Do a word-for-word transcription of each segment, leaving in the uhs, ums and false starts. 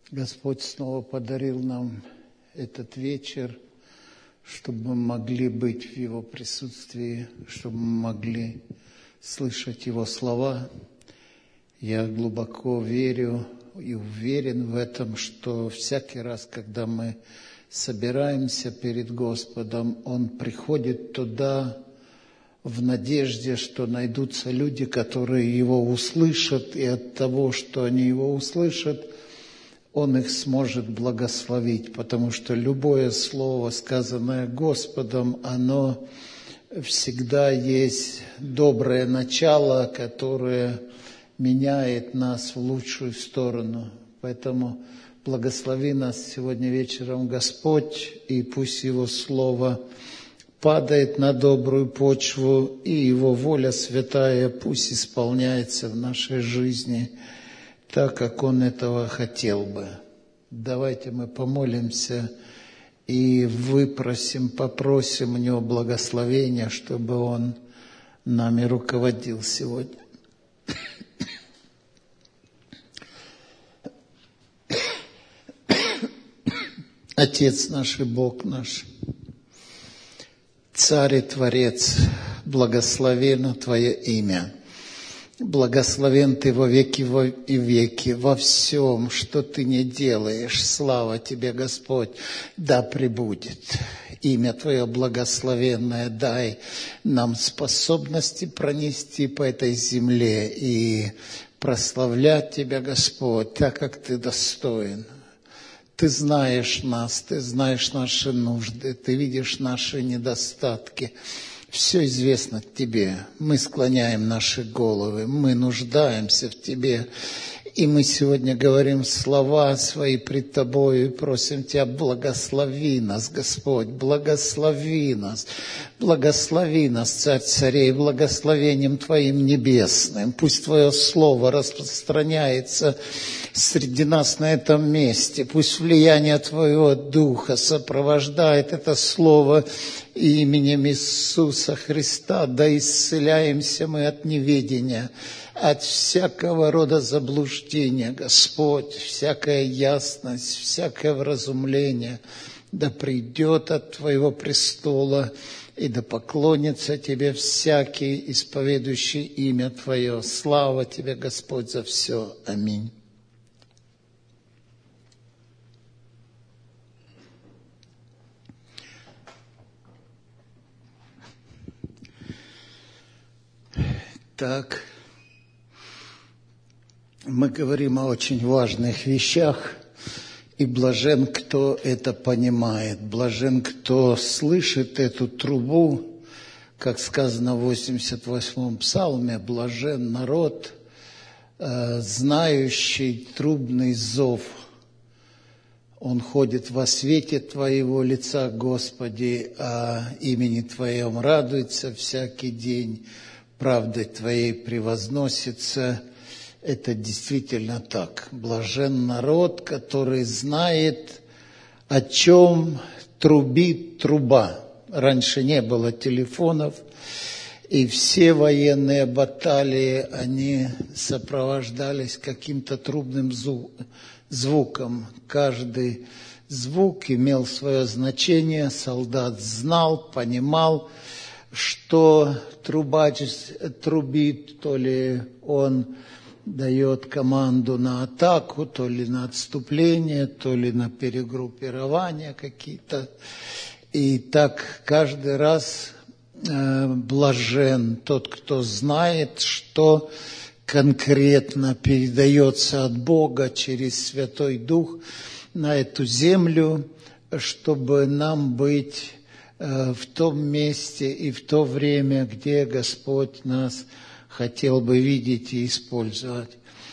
Господь снова подарил нам этот вечер, чтобы мы могли быть в Его присутствии, чтобы мы могли слышать Его слова. Я глубоко верю и уверен в этом, что всякий раз, когда мы собираемся перед Господом, Он приходит туда в надежде, что найдутся люди, которые Его услышат, и от того, что они Его услышат, Он их сможет благословить, потому что любое слово, сказанное Господом, оно всегда есть доброе начало, которое меняет нас в лучшую сторону. Поэтому благослови нас сегодня вечером Господь, и пусть Его Слово падает на добрую почву, и Его воля святая пусть исполняется в нашей жизни так, как Он этого хотел бы. Давайте мы помолимся и выпросим, попросим у Него благословения, чтобы Он нами руководил сегодня. Отец наш и Бог наш, Царь и Творец, благословенно Твое имя. Благословен Ты во веки и веки, во всем, что Ты не делаешь. Слава Тебе, Господь, да пребудет. Имя Твое благословенное, дай нам способности пронести по этой земле и прославлять Тебя, Господь, так, как Ты достоин. Ты знаешь нас, Ты знаешь наши нужды, Ты видишь наши недостатки. Все известно Тебе. Мы склоняем наши головы, мы нуждаемся в Тебе. И мы сегодня говорим слова свои пред Тобою и просим Тебя, благослови нас, Господь, благослови нас, благослови нас, Царь царей, благословением Твоим небесным. Пусть Твое Слово распространяется среди нас на этом месте. Пусть влияние Твоего Духа сопровождает это Слово именем Иисуса Христа. Да исцеляемся мы от неведения, от всякого рода заблуждения, Господь, всякая ясность, всякое вразумление, да придет от Твоего престола, и да поклонится Тебе всякий, исповедующий имя Твое. Слава Тебе, Господь, за все. Аминь. Так, мы говорим о очень важных вещах, и блажен, кто это понимает, блажен, кто слышит эту трубу, как сказано в восемьдесят восьмом псалме, блажен народ, э, знающий трубный зов. Он ходит во свете Твоего лица, Господи, а имени Твоем радуется всякий день, правдой Твоей превозносится. Это действительно так. Блажен народ, который знает, о чем трубит труба. Раньше не было телефонов, и все военные баталии, они сопровождались каким-то трубным звуком. Каждый звук имел свое значение, солдат знал, понимал, что трубач трубит, то ли он дает команду на атаку, то ли на отступление, то ли на перегруппирование какие-то. И так каждый раз э, блажен тот, кто знает, что конкретно передается от Бога через Святой Дух на эту землю, чтобы нам быть э, в том месте и в то время, где Господь нас хотел бы видеть и использовать.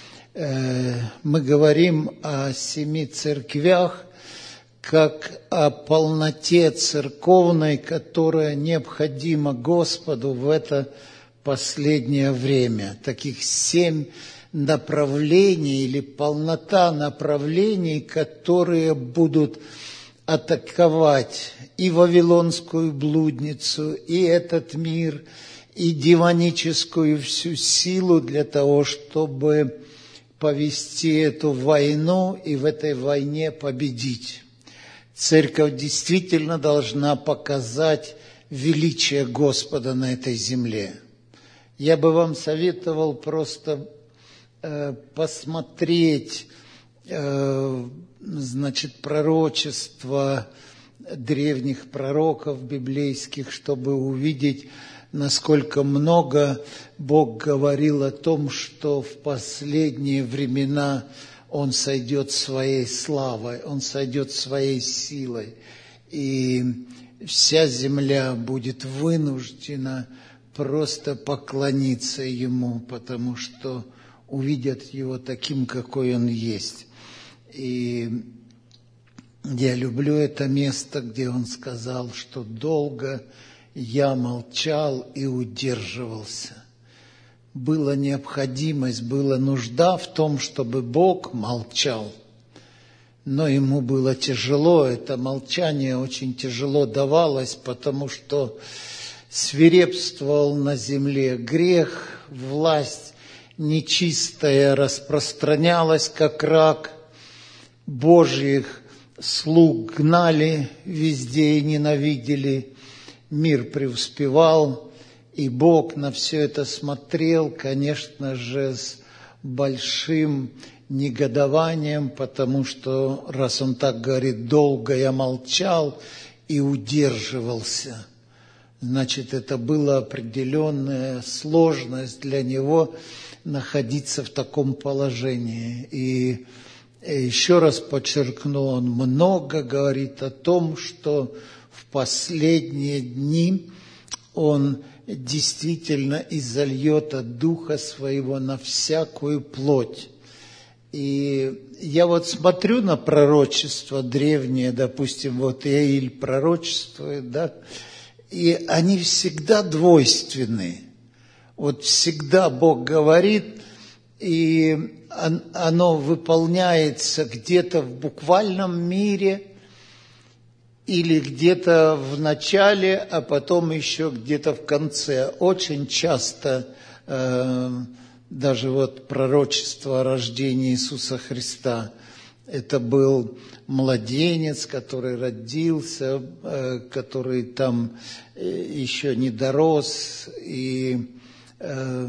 Мы говорим о семи церквях, как о полноте церковной, которая необходима Господу в это последнее время. Таких семь направлений или полнота направлений, которые будут атаковать и вавилонскую блудницу, и этот мир, и демоническую всю силу для того, чтобы повести эту войну и в этой войне победить. Церковь действительно должна показать величие Господа на этой земле. Я бы вам советовал просто э, посмотреть, э, значит, пророчества древних пророков библейских, чтобы увидеть, насколько много Бог говорил о том, что в последние времена Он сойдет своей славой, Он сойдет своей силой, и вся земля будет вынуждена просто поклониться Ему, потому что увидят Его таким, какой Он есть. И я люблю это место, где Он сказал, что долго я молчал и удерживался. Была необходимость, была нужда в том, чтобы Бог молчал. Но ему было тяжело, это молчание очень тяжело давалось, потому что свирепствовал на земле грех, власть нечистая распространялась, как рак, Божьих слуг гнали везде и ненавидели, мир преуспевал, и Бог на все это смотрел, конечно же, с большим негодованием, потому что, раз Он так говорит, долго я молчал и удерживался, значит, это была определенная сложность для Него находиться в таком положении. И еще раз подчеркну, Он много говорит о том, что в последние дни Он действительно изольет от Духа Своего на всякую плоть. И я вот смотрю на пророчества древние, допустим, вот Иаиль пророчествует, да, и они всегда двойственны. Вот всегда Бог говорит, и оно выполняется где-то в буквальном мире, или где-то в начале, а потом еще где-то в конце. Очень часто э, даже вот пророчество о рождении Иисуса Христа, это был младенец, который родился, э, который там еще не дорос, и э,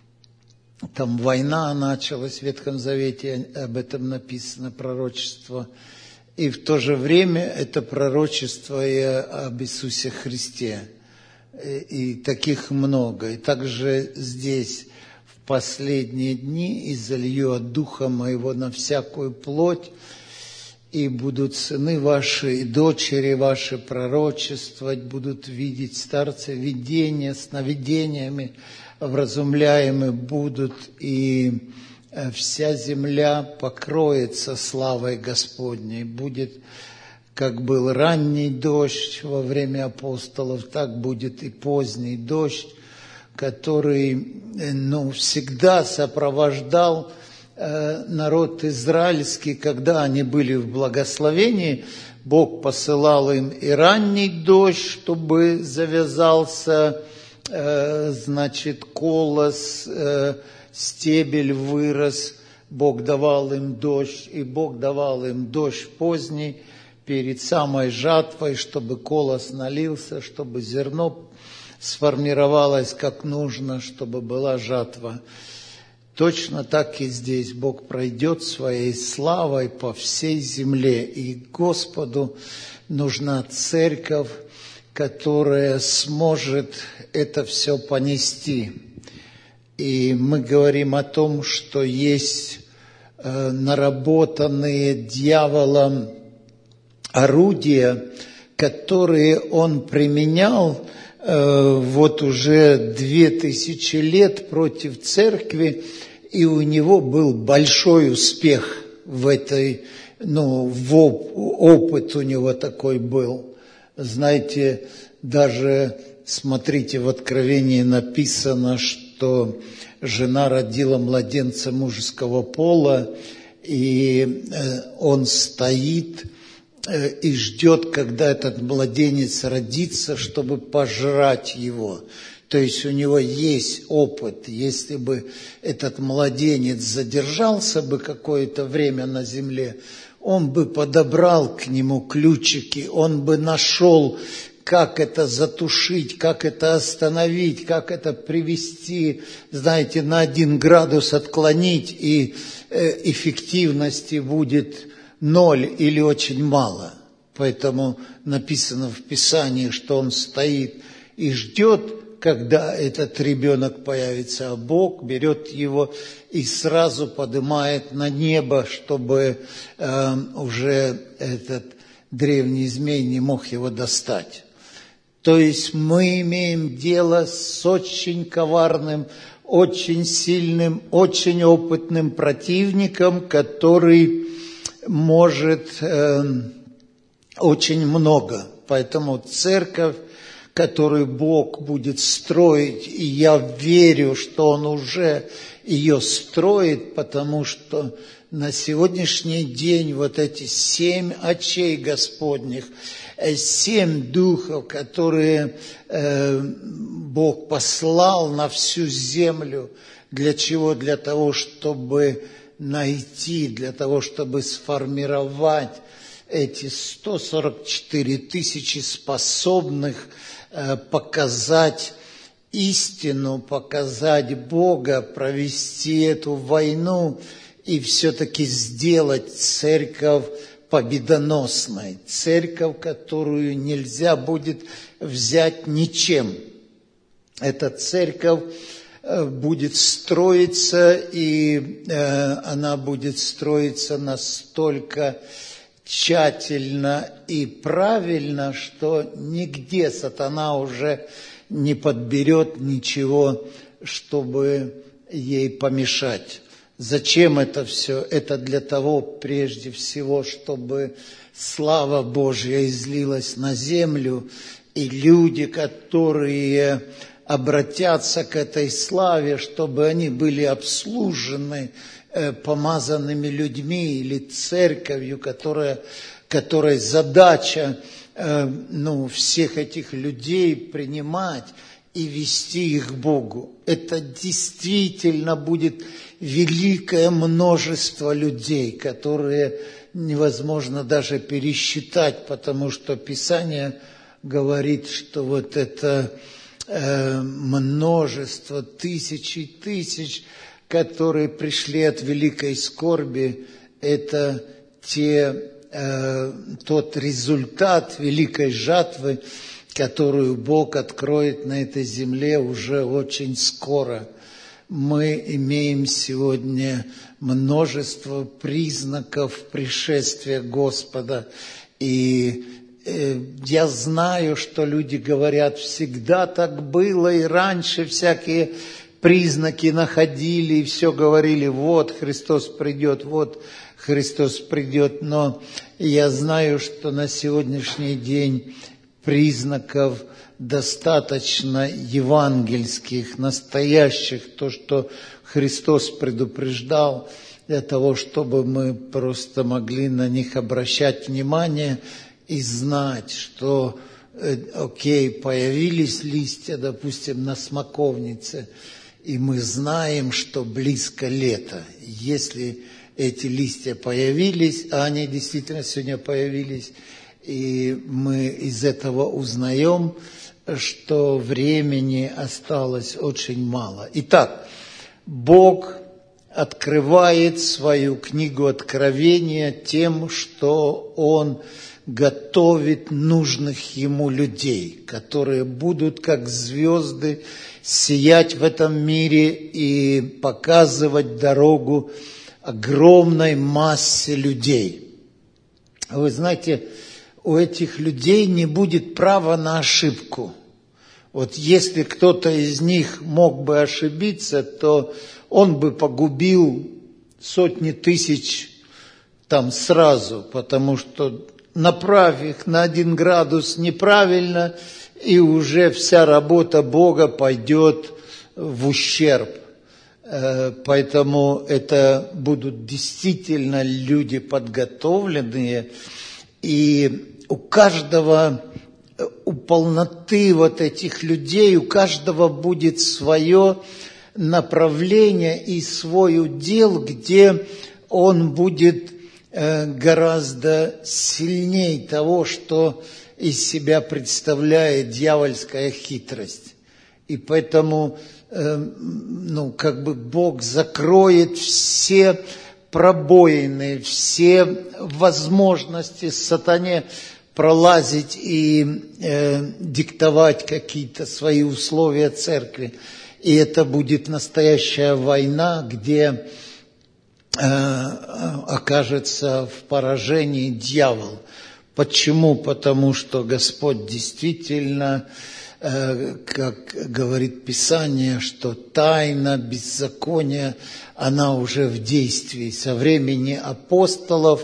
там война началась в Ветхом Завете, об этом написано пророчество. И в то же время это пророчество и об Иисусе Христе. И таких много. И также здесь в последние дни изолью от Духа Моего на всякую плоть, и будут сыны ваши и дочери ваши пророчествовать, будут видеть старцы видения, сновидениями вразумляемы будут, и вся земля покроется славой Господней. Будет, как был ранний дождь во время апостолов, так будет и поздний дождь, который, ну, всегда сопровождал э, народ израильский, когда они были в благословении. Бог посылал им и ранний дождь, чтобы завязался, э, значит, колос, э, стебель вырос, Бог давал им дождь, и Бог давал им дождь поздний перед самой жатвой, чтобы колос налился, чтобы зерно сформировалось как нужно, чтобы была жатва. Точно так и здесь Бог пройдет своей славой по всей земле, и Господу нужна церковь, которая сможет это все понести. И мы говорим о том, что есть э, наработанные дьяволом орудия, которые он применял э, вот уже две тысячи лет против церкви, и у него был большой успех в этой, ну, в оп- опыт у него такой был. Знаете, даже, смотрите, в Откровении написано, что что жена родила младенца мужеского пола, и он стоит и ждет, когда этот младенец родится, чтобы пожрать его. То есть у него есть опыт. Если бы этот младенец задержался бы какое-то время на земле, он бы подобрал к нему ключики, он бы нашел, как это затушить, как это остановить, как это привести, знаете, на один градус отклонить, и эффективности будет ноль или очень мало. Поэтому написано в Писании, что он стоит и ждет, когда этот ребенок появится, а Бог берет его и сразу поднимает на небо, чтобы э, уже этот древний змей не мог его достать. То есть мы имеем дело с очень коварным, очень сильным, очень опытным противником, который может э, очень много. Поэтому церковь, которую Бог будет строить, и я верю, что Он уже ее строит, потому что на сегодняшний день вот эти семь очей Господних, семь духов, которые э, Бог послал на всю землю, для чего? Для того, чтобы найти, для того, чтобы сформировать эти сто сорок четыре тысячи способных показать истину, показать Бога, провести эту войну и все-таки сделать церковь победоносной. Церковь, которую нельзя будет взять ничем. Эта церковь будет строиться, и она будет строиться настолько тщательно и правильно, что нигде сатана уже не подберет ничего, чтобы ей помешать. Зачем это все? Это для того, прежде всего, чтобы слава Божья излилась на землю, и люди, которые обратятся к этой славе, чтобы они были обслужены помазанными людьми или церковью, которая, которой задача э, ну, всех этих людей принимать и вести их к Богу. Это действительно будет великое множество людей, которые невозможно даже пересчитать, потому что Писание говорит, что вот это э, множество, тысячи тысяч, которые пришли от великой скорби, это те, э, тот результат великой жатвы, которую Бог откроет на этой земле уже очень скоро. Мы имеем сегодня множество признаков пришествия Господа, и э, я знаю, что люди говорят, всегда так было, и раньше всякие признаки находили, и все говорили, вот Христос придет, вот Христос придет. Но я знаю, что на сегодняшний день признаков достаточно евангельских, настоящих, то, что Христос предупреждал, для того, чтобы мы просто могли на них обращать внимание и знать, что, окей, появились листья, допустим, на смоковнице, и мы знаем, что близко лето. Если эти листья появились, а они действительно сегодня появились, и мы из этого узнаем, что времени осталось очень мало. Итак, Бог открывает свою книгу Откровения тем, что Он готовит нужных Ему людей, которые будут как звезды сиять в этом мире и показывать дорогу огромной массе людей. Вы знаете, у этих людей не будет права на ошибку. Вот если кто-то из них мог бы ошибиться, то он бы погубил сотни тысяч там сразу, потому что направь их на один градус неправильно, и уже вся работа Бога пойдет в ущерб. Поэтому это будут действительно люди подготовленные, и у каждого, у полноты вот этих людей, у каждого будет свое направление и свой удел, где он будет гораздо сильнее того, что из себя представляет дьявольская хитрость. И поэтому, ну, как бы Бог закроет все пробоины, все возможности сатане пролазить и э, диктовать какие-то свои условия церкви. И это будет настоящая война, где э, окажется в поражении дьявол. Почему? Потому что Господь действительно, э, как говорит Писание, что тайна беззакония, она уже в действии. Со времени апостолов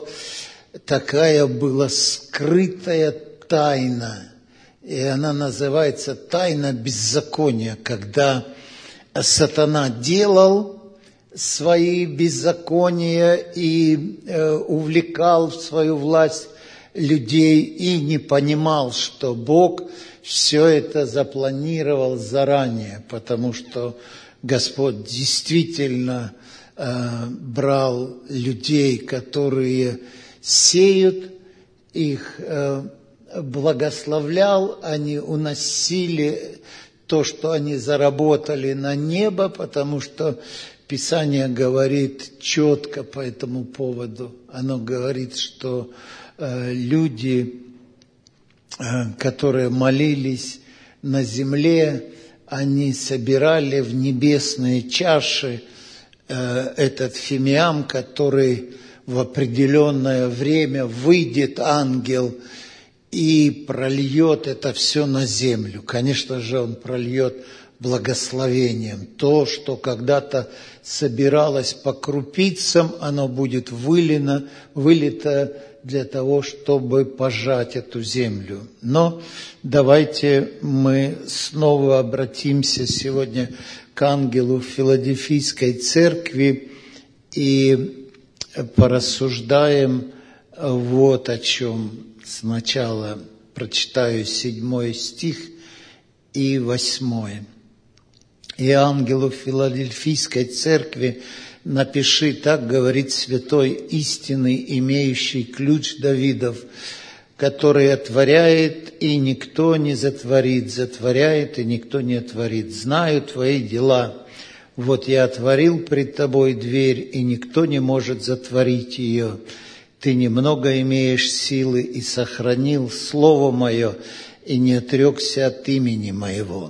такая была скрытая тайна, и она называется тайна беззакония, когда сатана делал свои беззакония и э, увлекал в свою власть людей и не понимал, что Бог все это запланировал заранее, потому что Господь действительно э, брал людей, которые сеют, их э, благословлял, они уносили то, что они заработали, на небо, потому что Писание говорит четко по этому поводу. Оно говорит, что э, люди, э, которые молились на земле, они собирали в небесные чаши э, этот фимиам, который в определенное время выйдет ангел и прольет это все на землю. Конечно же, он прольет благословением. То, что когда-то собиралось по крупицам, оно будет вылито, вылито для того, чтобы пожать эту землю. Но давайте мы снова обратимся сегодня к ангелу Филадельфийской церкви и порассуждаем вот о чем. Сначала прочитаю седьмой стих и восьмой. «И ангелу Филадельфийской церкви напиши, так говорит святой истинный, имеющий ключ Давидов, который отворяет, и никто не затворит, затворяет, и никто не отворит. Знаю твои дела. Вот я отворил пред тобой дверь, и никто не может затворить ее. Ты немного имеешь силы, и сохранил слово мое, и не отрекся от имени моего».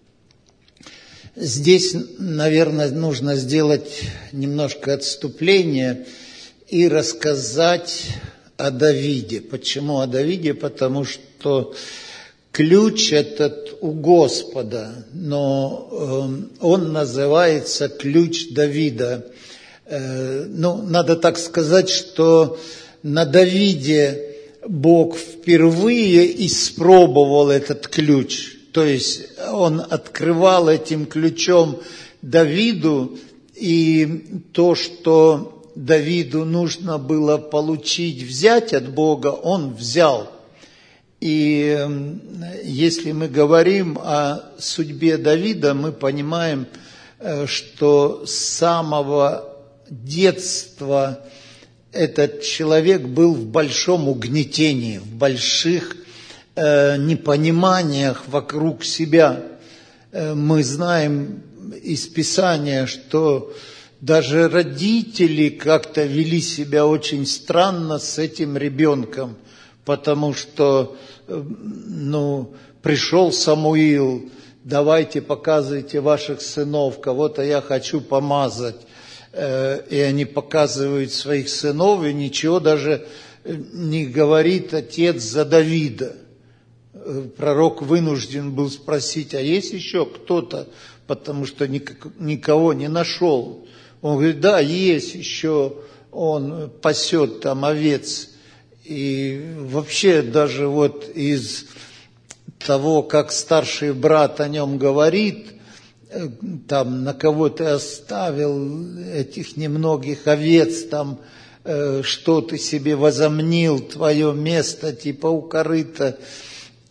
Здесь, наверное, нужно сделать немножко отступление и рассказать о Давиде. Почему о Давиде? Потому что ключ этот у Господа, но э, он называется ключ Давида. Э, ну, надо так сказать, что на Давиде Бог впервые испробовал этот ключ. То есть он открывал этим ключом Давиду, и то, что Давиду нужно было получить, взять от Бога, он взял. И если мы говорим о судьбе Давида, мы понимаем, что с самого детства этот человек был в большом угнетении, в больших непониманиях вокруг себя. Мы знаем из Писания, что даже родители как-то вели себя очень странно с этим ребенком, потому что, ну, пришел Самуил, давайте показывайте ваших сынов, кого-то я хочу помазать. И они показывают своих сынов, и ничего даже не говорит отец за Давида. Пророк вынужден был спросить, а есть еще кто-то, потому что никого не нашел. Он говорит, да, есть еще, он пасет там овец. И вообще даже вот из того, как старший брат о нем говорит, там, на кого ты оставил этих немногих овец, там, э, что ты себе возомнил, твое место, типа у корыта.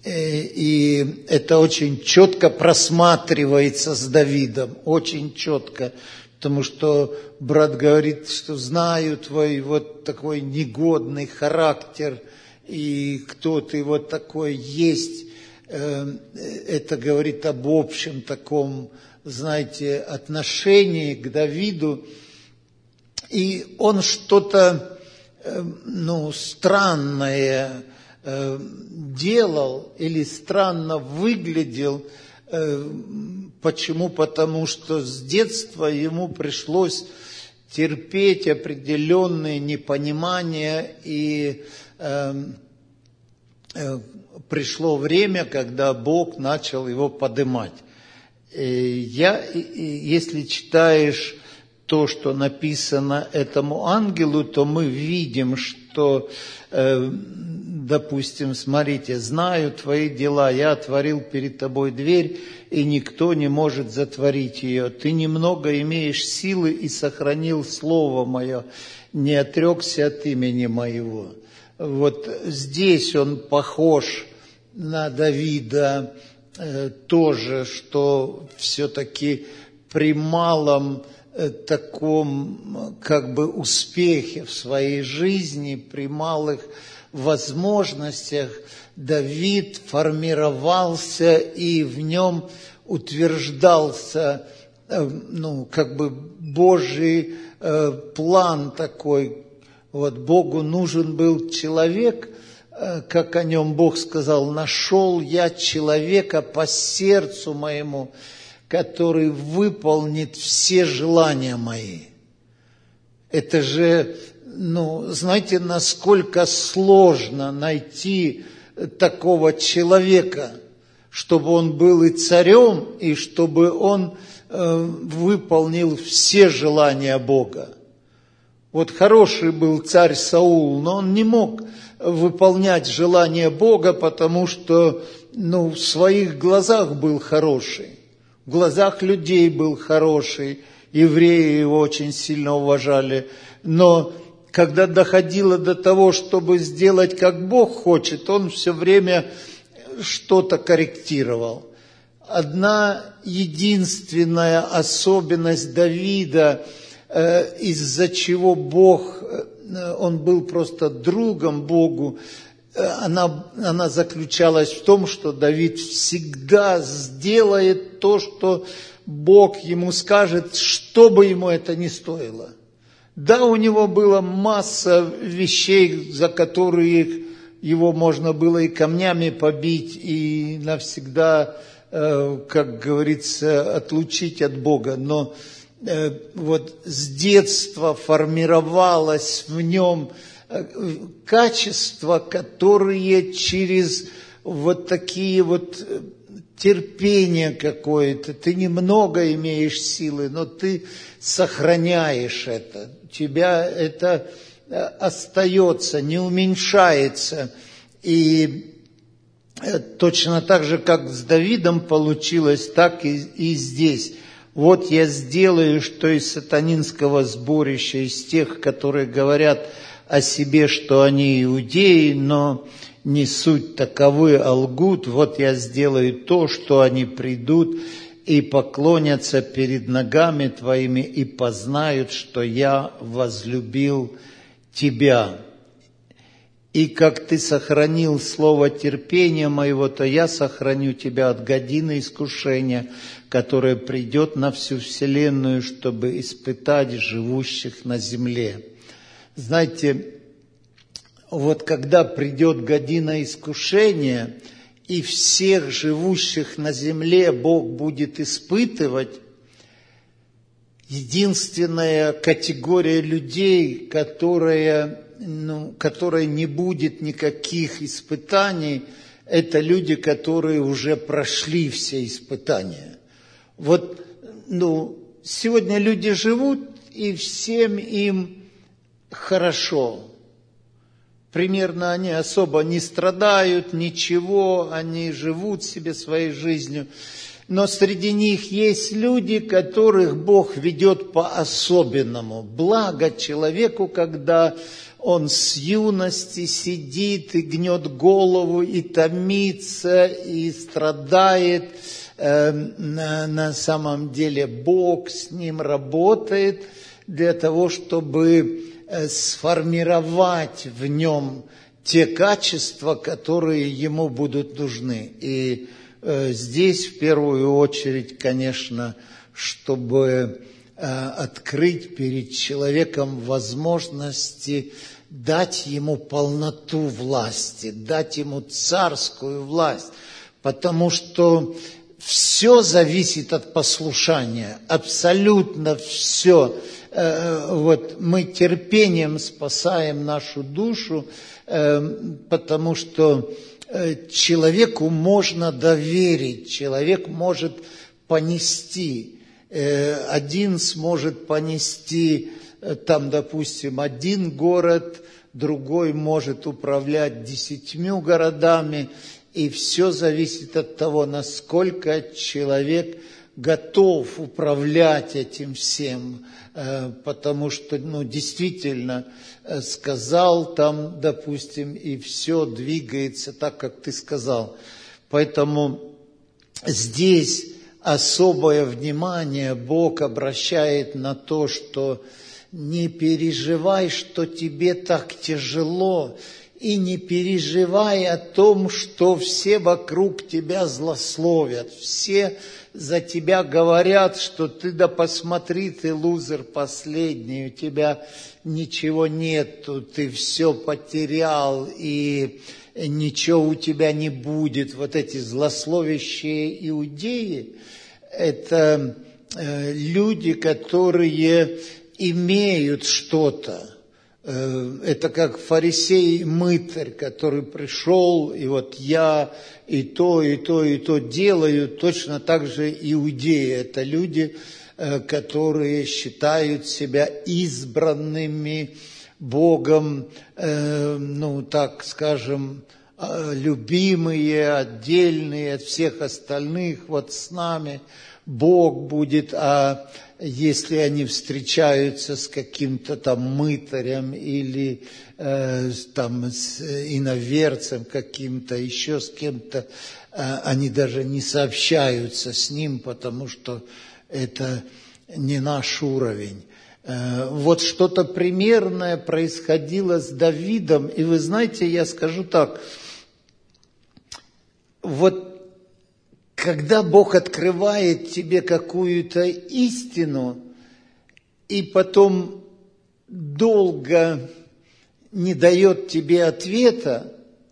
И это очень четко просматривается с Давидом, очень четко. Потому что брат говорит, что знаю твой вот такой негодный характер, и кто ты вот такой есть. Это говорит об общем таком, знаете, отношении к Давиду. И он что-то, ну, странное делал или странно выглядел. Почему? Потому что с детства ему пришлось терпеть определенные непонимания, и э, э, пришло время, когда Бог начал его поднимать. И я, и, если читаешь то, что написано этому ангелу, то мы видим, что, э, допустим, смотрите, знаю твои дела, я отворил перед тобой дверь, и никто не может затворить ее. Ты немного имеешь силы и сохранил слово мое, не отрекся от имени моего. Вот здесь он похож на Давида э, тоже, что все-таки при малом э, таком как бы успехе в своей жизни, при малых возможностях Давид формировался и в нем утверждался, ну, как бы Божий э, план такой. Вот Богу нужен был человек, э, как о нем Бог сказал, нашел я человека по сердцу моему, который выполнит все желания мои. Это же, ну, знаете, насколько сложно найти такого человека, чтобы он был и царем, и чтобы он э, выполнил все желания Бога. Вот хороший был царь Саул, но он не мог выполнять желания Бога, потому что, ну, в своих глазах был хороший, в глазах людей был хороший, евреи его очень сильно уважали, но когда доходило до того, чтобы сделать, как Бог хочет, он все время что-то корректировал. Одна единственная особенность Давида, э, из-за чего Бог, э, он был просто другом Богу, э, она, она заключалась в том, что Давид всегда сделает то, что Бог ему скажет, что бы ему это ни стоило. Да, у него была масса вещей, за которые его можно было и камнями побить, и навсегда, как говорится, отлучить от Бога. Но вот с детства формировалось в нем качества, которые через вот такие вот терпение какое-то, ты немного имеешь силы, но ты сохраняешь это, у тебя это остается, не уменьшается. И точно так же, как с Давидом получилось, так и, и здесь. Вот я сделаю, что из сатанинского сборища, из тех, которые говорят о себе, что они иудеи, но не суть таковы, а лгут. Вот я сделаю то, что они придут и поклонятся перед ногами твоими и познают, что я возлюбил тебя. И как ты сохранил слово терпения моего, то я сохраню тебя от годины искушения, которое придет на всю вселенную, чтобы испытать живущих на земле. Знаете, вот когда придет година искушения, и всех живущих на земле Бог будет испытывать, единственная категория людей, которая, ну, которой не будет никаких испытаний, это люди, которые уже прошли все испытания. Вот, ну, сегодня люди живут, и всем им хорошо. Примерно они особо не страдают, ничего, они живут себе своей жизнью. Но среди них есть люди, которых Бог ведет по-особенному. Благо человеку, когда он с юности сидит и гнет голову, и томится, и страдает. На, на самом деле Бог с ним работает для того, чтобы сформировать в нем те качества, которые ему будут нужны. И э, здесь в первую очередь, конечно, чтобы э, открыть перед человеком возможности дать ему полноту власти, дать ему царскую власть, потому что все зависит от послушания, абсолютно все. Вот мы терпением спасаем нашу душу, потому что человеку можно доверить, человек может понести. Один сможет понести, там, допустим, один город, другой может управлять десятью городами, и все зависит от того, насколько человек готов управлять этим всем, потому что, ну, действительно, сказал там, допустим, и все двигается так, как ты сказал. Поэтому здесь особое внимание Бог обращает на то, что не переживай, что тебе так тяжело, и не переживай о том, что все вокруг тебя злословят, все за тебя говорят, что ты, да посмотри, ты лузер последний, у тебя ничего нету, ты все потерял, и ничего у тебя не будет. Вот эти злословящие иудеи, это э, люди, которые имеют что-то. Это как фарисей-мытарь, который пришел, и вот я и то, и то, и то делаю. Точно так же иудеи. Это люди, которые считают себя избранными Богом, ну, так скажем, любимые, отдельные от всех остальных. Вот с нами Бог будет, а если они встречаются с каким-то там мытарем или э, там с иноверцем каким-то, еще с кем-то, э, они даже не сообщаются с ним, потому что это не наш уровень. Э, вот что-то примерное происходило с Давидом, и вы знаете, я скажу так, вот когда Бог открывает тебе какую-то истину, и потом долго не дает тебе ответа,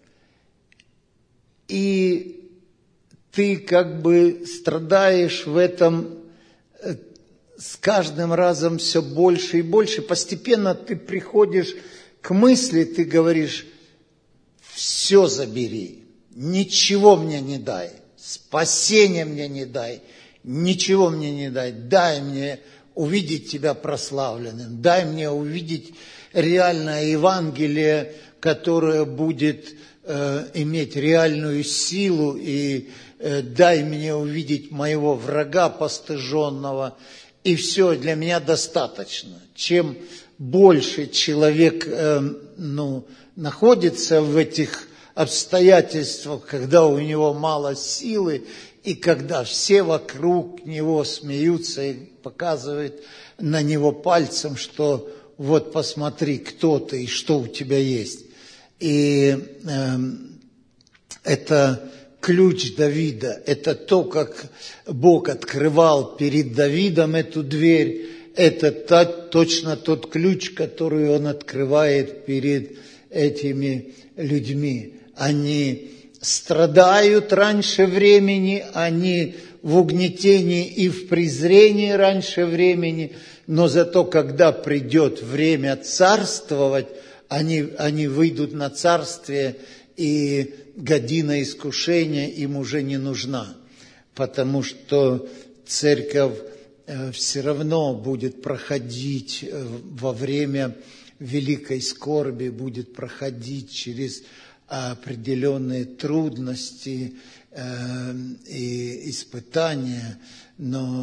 и ты как бы страдаешь в этом с каждым разом все больше и больше, постепенно ты приходишь к мысли, ты говоришь: все забери, ничего мне не дай. Спасения мне не дай, ничего мне не дай, дай мне увидеть Тебя прославленным, дай мне увидеть реальное Евангелие, которое будет э, иметь реальную силу, и э, дай мне увидеть моего врага постыженного, и все, для меня достаточно. Чем больше человек э, ну, находится в этих обстоятельствах, когда у него мало силы, и когда все вокруг него смеются и показывают на него пальцем, что вот посмотри, кто ты и что у тебя есть. И э, это ключ Давида, это то, как Бог открывал перед Давидом эту дверь, это та, точно тот ключ, который он открывает перед этими людьми. Они страдают раньше времени, они в угнетении и в презрении раньше времени, но зато, когда придет время царствовать, они, они выйдут на царствие, и година искушения им уже не нужна, потому что церковь все равно будет проходить во время великой скорби, будет проходить через определенные трудности э, и испытания, но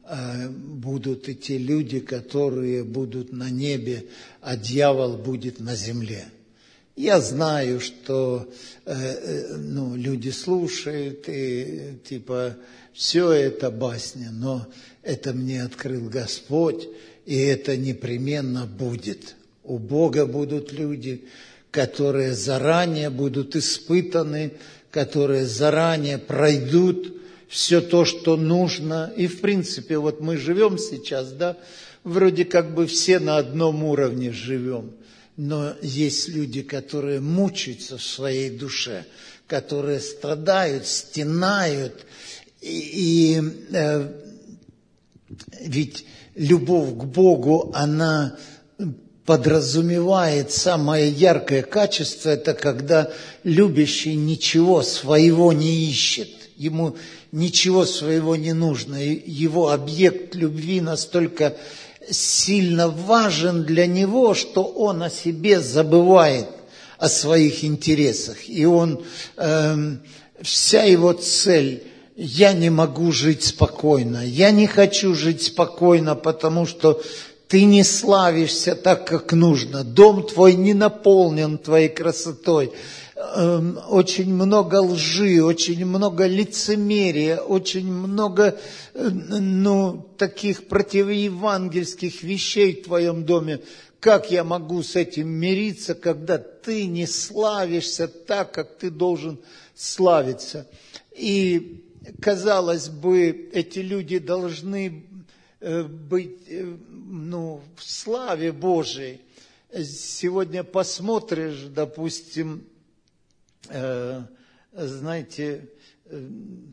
будут и те люди, которые будут на небе, а дьявол будет на земле. Я знаю, что ну, люди слушают, и типа все это басня, но это мне открыл Господь, и это непременно будет. У Бога будут люди, которые заранее будут испытаны, которые заранее пройдут все то, что нужно. И, в принципе, вот мы живем сейчас, да, вроде как бы все на одном уровне живем. Но есть люди, которые мучаются в своей душе, которые страдают, стенают. И, и э, ведь любовь к Богу, она подразумевает самое яркое качество, это когда любящий ничего своего не ищет, ему ничего своего не нужно, его объект любви настолько сильно важен для него, что он о себе забывает, о своих интересах, и он, э, вся его цель: я не могу жить спокойно, я не хочу жить спокойно, потому что ты не славишься так, как нужно. Дом твой не наполнен твоей красотой. Очень много лжи, очень много лицемерия, очень много ну, таких противоевангельских вещей в твоем доме. Как я могу с этим мириться, когда ты не славишься так, как ты должен славиться? И, казалось бы, эти люди должны быть ну, в славе Божией. Сегодня посмотришь, допустим, э, знаете, э,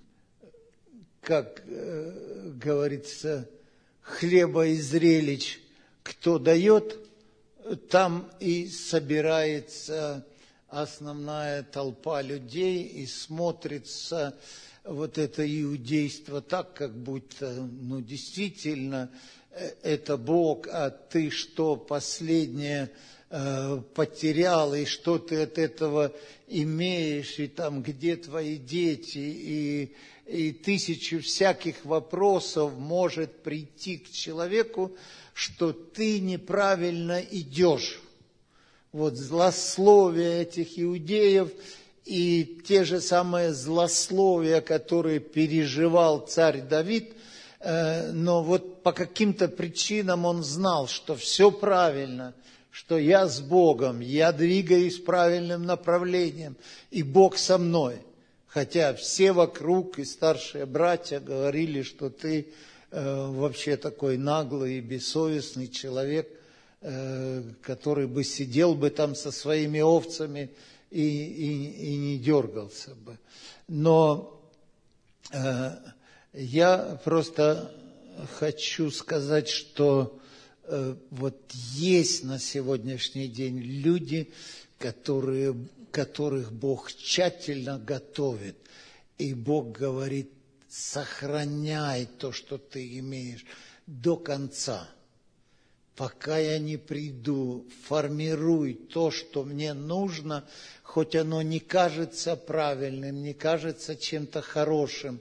как э, говорится, хлеба и зрелищ кто дает, там и собирается основная толпа людей и смотрится вот это иудейство так, как будто, ну, действительно, это Бог, а ты что, последнее э, потерял, и что ты от этого имеешь, и там, где твои дети, и, и тысячу всяких вопросов может прийти к человеку, что ты неправильно идешь. Вот злословие этих иудеев и те же самые злословия, которые переживал царь Давид, но вот по каким-то причинам он знал, что все правильно, что я с Богом, я двигаюсь правильным направлением, и Бог со мной. Хотя все вокруг и старшие братья говорили, что ты э, вообще такой наглый и бессовестный человек, э, который бы сидел бы там со своими овцами и, и, и не дергался бы. Но э, я просто хочу сказать, что э, вот есть на сегодняшний день люди, которые, которых Бог тщательно готовит. И Бог говорит: сохраняй то, что ты имеешь, до конца. Пока я не приду, формируй то, что мне нужно, хоть оно не кажется правильным, не кажется чем-то хорошим.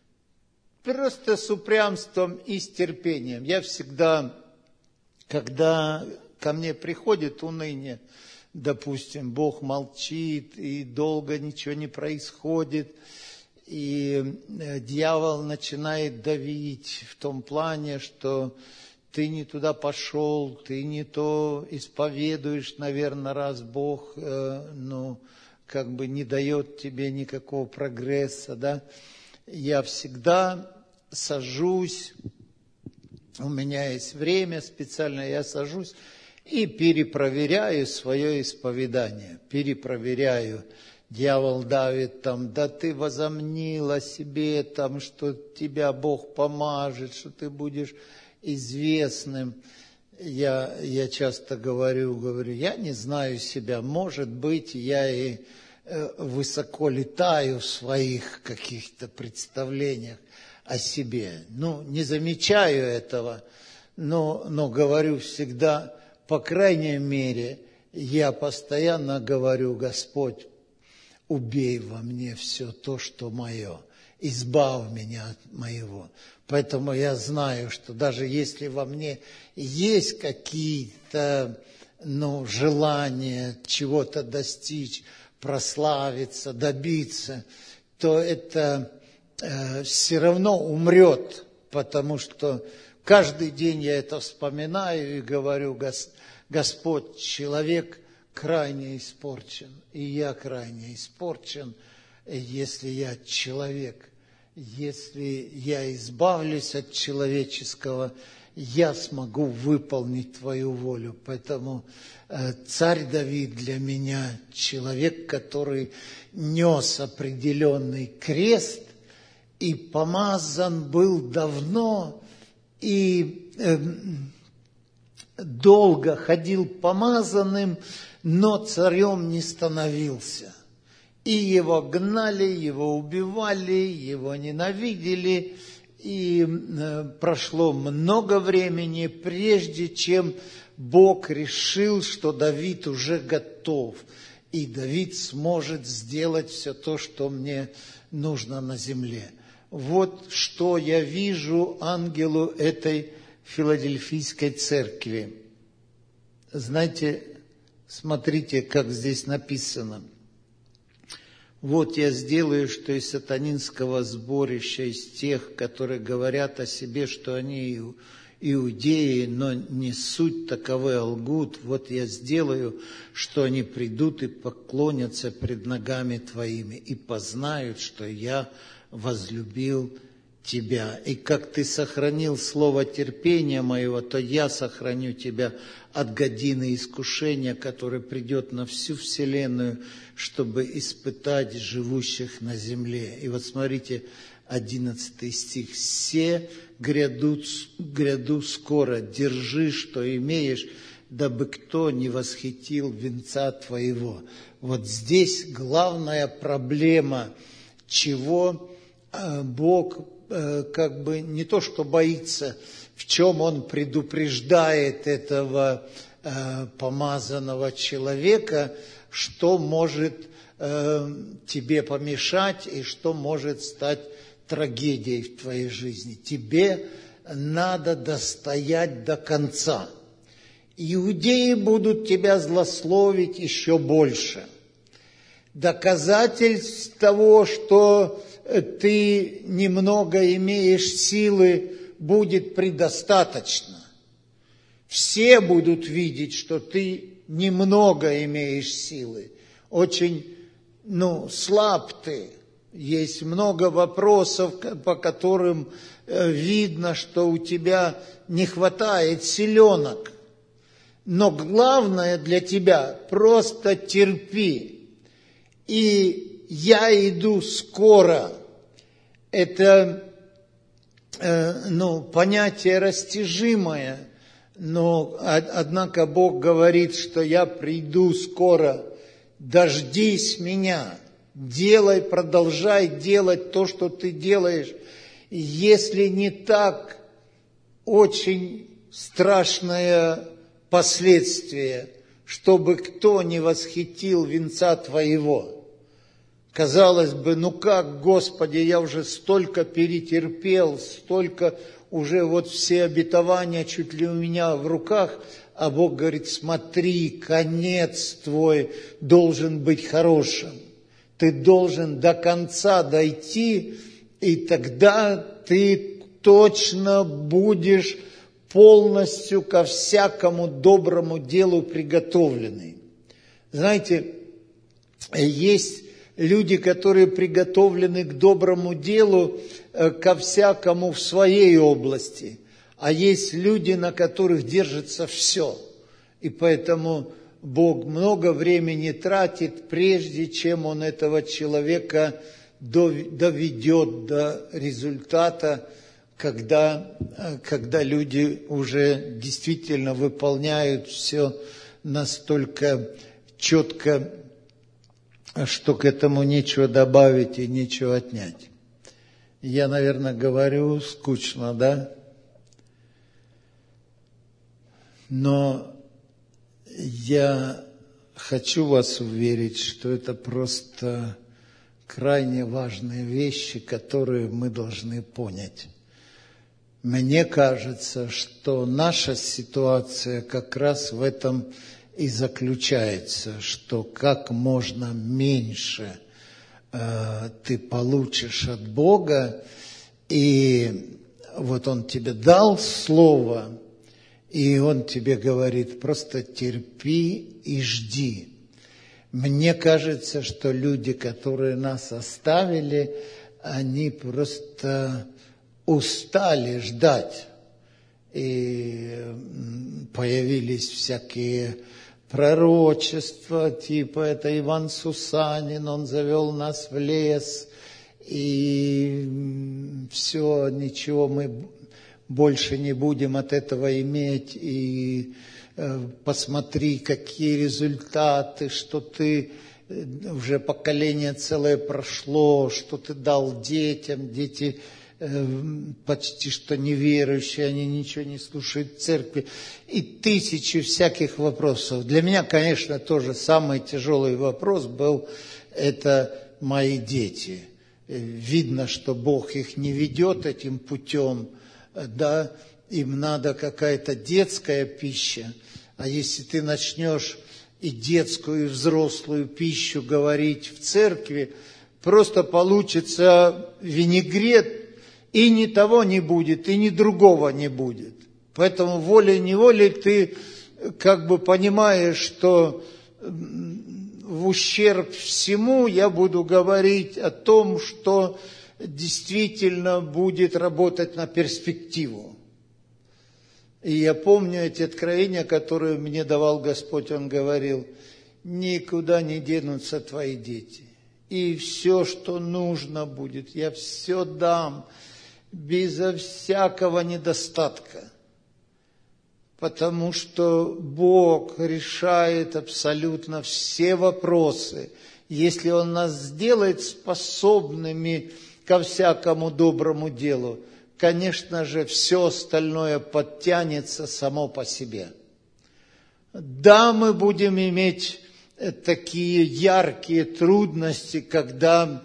Просто с упрямством и с терпением. Я всегда, когда ко мне приходит уныние, допустим, Бог молчит, и долго ничего не происходит, и дьявол начинает давить в том плане, что ты не туда пошел, ты не то исповедуешь, наверное, раз Бог э, ну, как бы не дает тебе никакого прогресса, да. Я всегда сажусь, у меня есть время специально, я сажусь и перепроверяю свое исповедание, перепроверяю. Дьявол давит там: да ты возомнил о себе, там, что тебя Бог помажет, что ты будешь известным. Я, я часто говорю, говорю, я не знаю себя, может быть, я и высоко летаю в своих каких-то представлениях о себе. Ну, не замечаю этого, но, но говорю всегда, по крайней мере, я постоянно говорю: Господь, убей во мне все то, что мое. избавь меня от моего. Поэтому я знаю, что даже если во мне есть какие-то ну, желания чего-то достичь, прославиться, добиться, то это э, все равно умрет, потому что каждый день я это вспоминаю и говорю: Господь, человек крайне испорчен, и я крайне испорчен, если я человек. Если я избавлюсь от человеческого, я смогу выполнить Твою волю. Поэтому э, царь Давид для меня человек, который нес определенный крест и помазан был давно, и э, долго ходил помазанным, но царем не становился. И его гнали, его убивали, его ненавидели. И прошло много времени, прежде чем Бог решил, что Давид уже готов. И Давид сможет сделать все то, что мне нужно на земле. Вот что я вижу ангелу этой Филадельфийской церкви. Знаете, смотрите, как здесь написано. Вот я сделаю, что из сатанинского сборища, из тех, которые говорят о себе, что они иудеи, но не суть таковы, а лгут. Вот я сделаю, что они придут и поклонятся пред ногами Твоими, и познают, что я возлюбил Тебя. И как Ты сохранил слово терпения моего, то я сохраню Тебя от годины искушения, которое придет на всю вселенную, чтобы испытать живущих на земле. И вот смотрите, одиннадцатый стих. «Се грядут, гряду скоро, держи, что имеешь, дабы кто не восхитил венца твоего». Вот здесь главная проблема, чего Бог как бы не то что боится, в чем Он предупреждает этого помазанного человека, что может э, тебе помешать и что может стать трагедией в твоей жизни. Тебе надо достоять до конца. Иудеи будут тебя злословить еще больше. Доказательств того, что ты немного имеешь силы, будет предостаточно. Все будут видеть, что ты немного имеешь силы, очень, ну, слаб ты. Есть много вопросов, по которым видно, что у тебя не хватает силенок. Но главное для тебя – просто терпи. И я иду скоро. Это, э, ну, понятие растяжимое. Но, однако, Бог говорит, что я приду скоро, дождись меня, делай, продолжай делать то, что ты делаешь. Если не так, очень страшное последствие, чтобы кто не восхитил венца твоего. Казалось бы, ну как, Господи, я уже столько перетерпел, столько... уже вот все обетования чуть ли у меня в руках, а Бог говорит: смотри, конец твой должен быть хорошим. Ты должен до конца дойти, и тогда ты точно будешь полностью ко всякому доброму делу приготовленный. Знаете, есть люди, которые приготовлены к доброму делу, ко всякому в своей области, а есть люди, на которых держится все. И поэтому Бог много времени тратит, прежде чем Он этого человека доведет до результата, когда, когда люди уже действительно выполняют все настолько четко, что к этому нечего добавить и нечего отнять. Я, наверное, говорю скучно, да? Но я хочу вас уверить, что это просто крайне важные вещи, которые мы должны понять. Мне кажется, что наша ситуация как раз в этом и заключается, что как можно меньше э, ты получишь от Бога, и вот Он тебе дал слово, и Он тебе говорит, просто терпи и жди. Мне кажется, что люди, которые нас оставили, они просто устали ждать. И появились всякие пророчества, типа это Иван Сусанин, он завел нас в лес, и все, ничего мы больше не будем от этого иметь, и э, посмотри, какие результаты, что ты, уже поколение целое прошло, что ты дал детям, дети почти что неверующие, они ничего не слушают в церкви, и тысячи всяких вопросов. Для меня, конечно, тоже самый тяжелый вопрос был, это мои дети. Видно, что Бог их не ведет этим путем, да, им надо какая-то детская пища, а если ты начнешь и детскую, и взрослую пищу говорить в церкви, просто получится винегрет, и ни того не будет, и ни другого не будет. Поэтому волей-неволей ты как бы понимаешь, что в ущерб всему я буду говорить о том, что действительно будет работать на перспективу. И я помню эти откровения, которые мне давал Господь. Он говорил, никуда не денутся твои дети. И все, что нужно будет, я все дам. Безо всякого недостатка, потому что Бог решает абсолютно все вопросы. Если Он нас сделает способными ко всякому доброму делу, конечно же, все остальное подтянется само по себе. Да, мы будем иметь такие яркие трудности, когда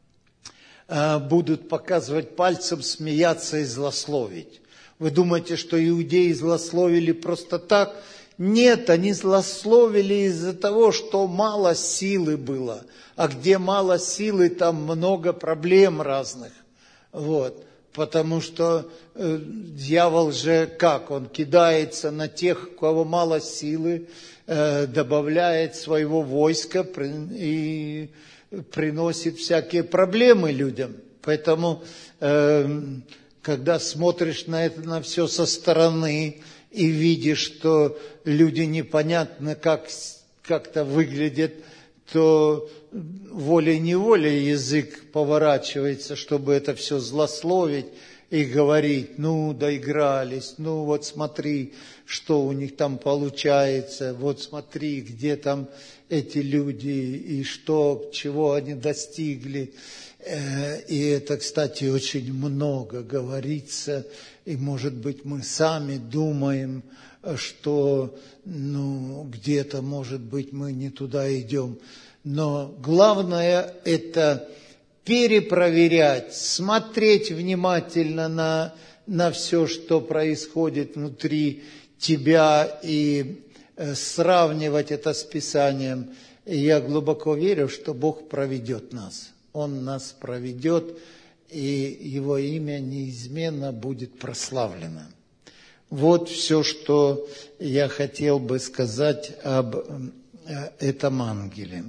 будут показывать пальцем, смеяться и злословить. Вы думаете, что иудеи злословили просто так? Нет, они злословили из-за того, что мало силы было. А где мало силы, там много проблем разных. Вот. Потому что э, дьявол же как? Он кидается на тех, у кого мало силы, э, добавляет своего войска и приносит всякие проблемы людям. Поэтому, э, когда смотришь на это, на все со стороны и видишь, что люди непонятно как, как-то выглядят, то волей-неволей язык поворачивается, чтобы это все злословить и говорить, ну, доигрались, ну, вот смотри, что у них там получается, вот смотри, где там эти люди и что, чего они достигли. И это, кстати, очень много говорится, и, может быть, мы сами думаем, что, ну, где-то, может быть, мы не туда идем. Но главное – это перепроверять, смотреть внимательно на, на все, что происходит внутри тебя, и сравнивать это с Писанием. И я глубоко верю, что Бог проведет нас. Он нас проведет, и Его имя неизменно будет прославлено. Вот все, что я хотел бы сказать об этом ангеле.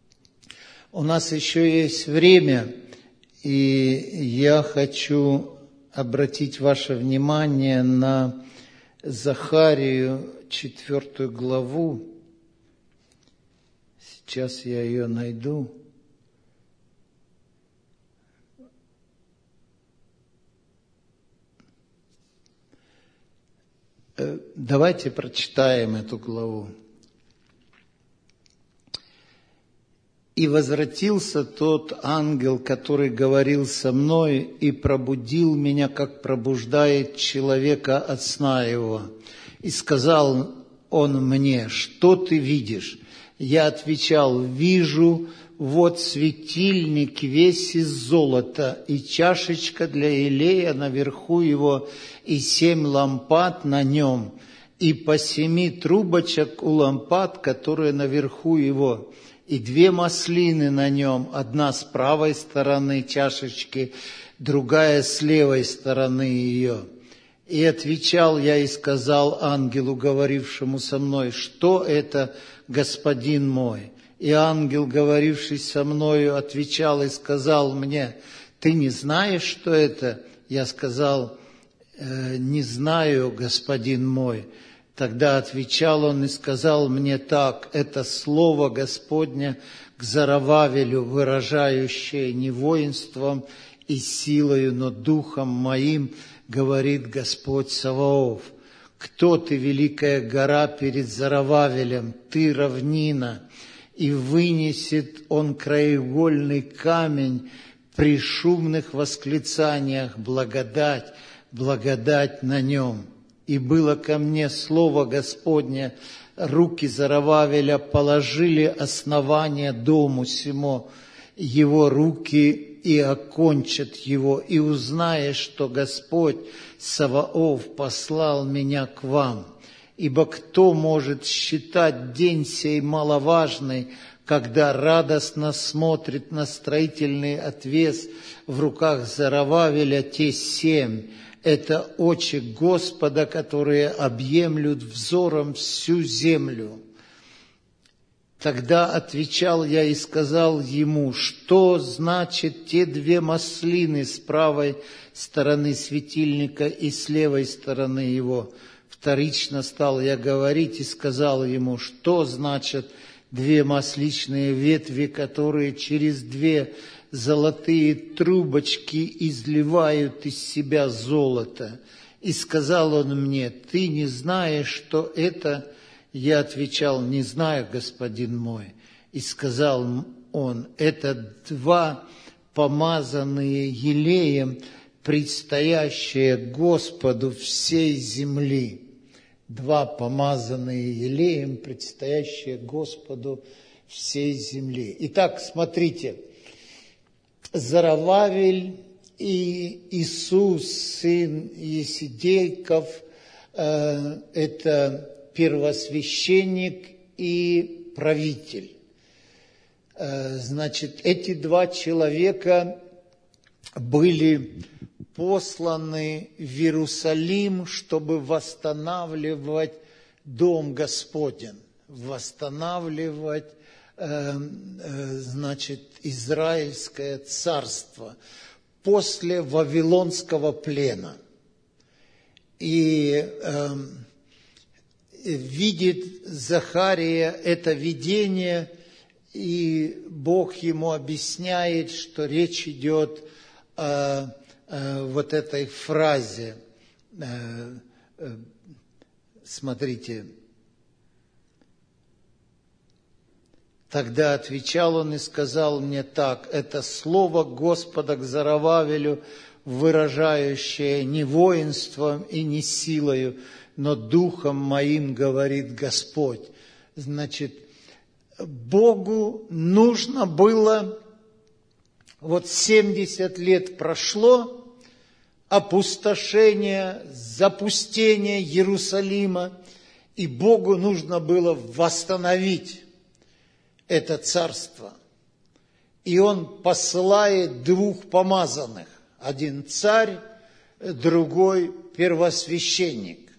У нас еще есть время, и я хочу обратить ваше внимание на Захарию, четвертую главу. Сейчас я ее найду. Давайте прочитаем эту главу. «И возвратился тот ангел, который говорил со мной, и пробудил меня, как пробуждает человека от сна его. И сказал он мне, что ты видишь? Я отвечал: вижу, вот светильник весь из золота, и чашечка для елея наверху его, и семь лампад на нем, и по семи трубочек у лампад, которые наверху его, и две маслины на нем, одна с правой стороны чашечки, другая с левой стороны ее. И отвечал я и сказал ангелу, говорившему со мной: что это, господин мой? И ангел, говоривший со мною, отвечал и сказал мне: ты не знаешь, что это? Я сказал: э, не знаю, господин мой. Тогда отвечал он и сказал мне так: это слово Господня к Зарававелю, выражающее не воинством и силою, но духом моим, говорит Господь Саваоф. Кто ты, великая гора, перед Зарававелем? Ты равнина. И вынесет он краеугольный камень при шумных восклицаниях: благодать, благодать на нем. И было ко мне слово Господне: руки Зарававеля положили основание дому сему, его руки и окончат его, и узнаешь, что Господь Саваоф послал меня к вам. Ибо кто может считать день сей маловажный, когда радостно смотрит на строительный отвес в руках Зарававеля те семь? Это очи Господа, которые объемлют взором всю землю. Тогда отвечал я и сказал ему: что значит те две маслины с правой стороны светильника и с левой стороны его? Вторично стал я говорить и сказал ему: что значат две масличные ветви, которые через две золотые трубочки изливают из себя золото? И сказал он мне: ты не знаешь, что это? Я отвечал: не знаю, господин мой. И сказал он: это два помазанные елеем, предстоящие Господу всей земли. Два помазанные елеем, предстоящие Господу всей земли. Итак, смотрите, Зарававель и Иисус, сын Есидейков, э, это первосвященник и правитель. Э, значит, эти два человека были посланы в Иерусалим, чтобы восстанавливать Дом Господень, восстанавливать, э, э, значит, Израильское царство после Вавилонского плена. И э, видит Захария это видение, и Бог ему объясняет, что речь идет о вот этой фразе, смотрите, тогда отвечал он и сказал мне так: это слово Господа к Зарававелю, выражающее не воинством и не силою, но духом моим, говорит Господь. Значит, Богу нужно было, вот семьдесят лет прошло, опустошение, запустение Иерусалима, и Богу нужно было восстановить это царство. И Он посылает двух помазанных, один царь, другой первосвященник.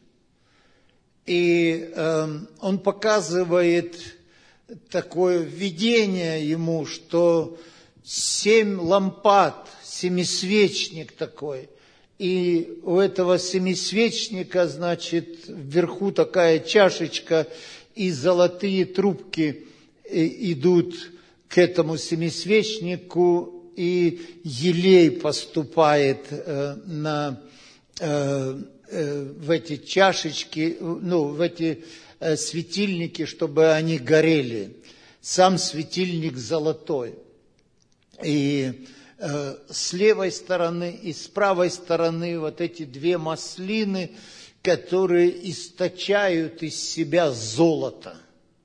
И э, Он показывает такое видение ему, что семь лампад, семисвечник такой, и у этого семисвечника, значит, вверху такая чашечка, и золотые трубки идут к этому семисвечнику, и елей поступает э, на, э, э, в эти чашечки, ну, в эти э, светильники, чтобы они горели. Сам светильник золотой. И э, с левой стороны и с правой стороны вот эти две маслины, которые источают из себя золото.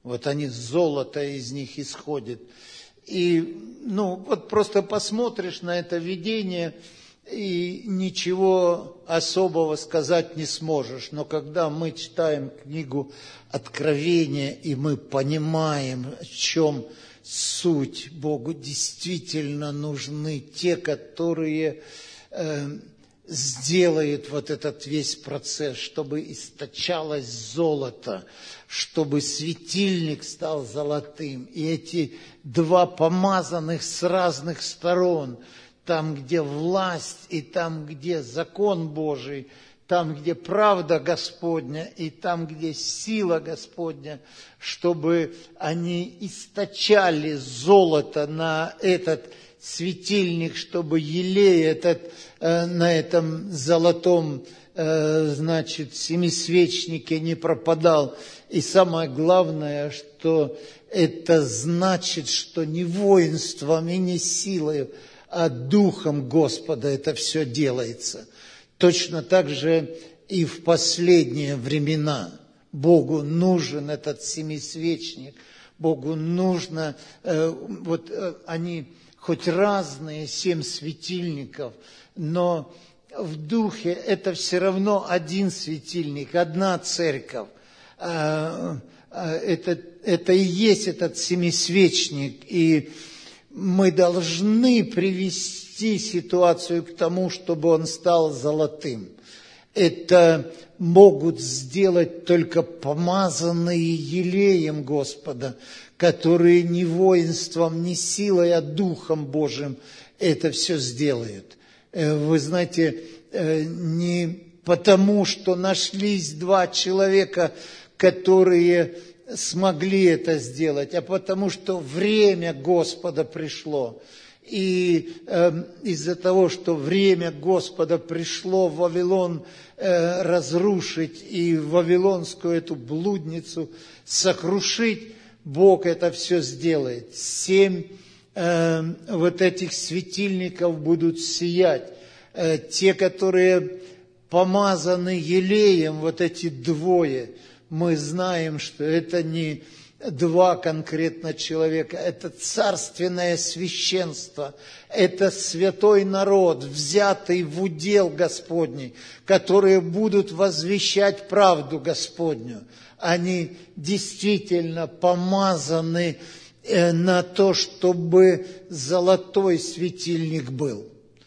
Вот они, золото из них исходит. И, ну, вот просто посмотришь на это видение, и ничего особого сказать не сможешь. Но когда мы читаем книгу Откровения, и мы понимаем, в чем суть, Богу действительно нужны те, которые э, сделают вот этот весь процесс, чтобы источалось золото, чтобы светильник стал золотым. И эти два помазанных с разных сторон, там, где власть, и там, где закон Божий, там, где правда Господня, и там, где сила Господня, чтобы они источали золото на этот светильник, чтобы елей этот э, на этом золотом, э, значит, семисвечнике не пропадал. И самое главное, что это значит, что не воинством и не силой, а Духом Господа это все делается. Точно так же и в последние времена Богу нужен этот семисвечник, Богу нужно, э, вот э, они хоть разные, семь светильников, но в Духе это все равно один светильник, одна церковь. Э, э, это, это и есть этот семисвечник, и мы должны привести ситуацию к тому, чтобы он стал золотым. Это могут сделать только помазанные елеем Господа, которые не воинством, не силой, а Духом Божиим это все сделают. Вы знаете, не потому, что нашлись два человека, которые смогли это сделать, а потому что время Господа пришло. И э, из-за того, что время Господа пришло в Вавилон э, разрушить и вавилонскую эту блудницу сокрушить, Бог это все сделает. Семь э, вот этих светильников будут сиять. Э, те, которые помазаны елеем, вот эти двое, мы знаем, что это не два конкретно человека, это царственное священство, это святой народ, взятый в удел Господний, которые будут возвещать правду Господню. Они действительно помазаны на то, чтобы золотой светильник был.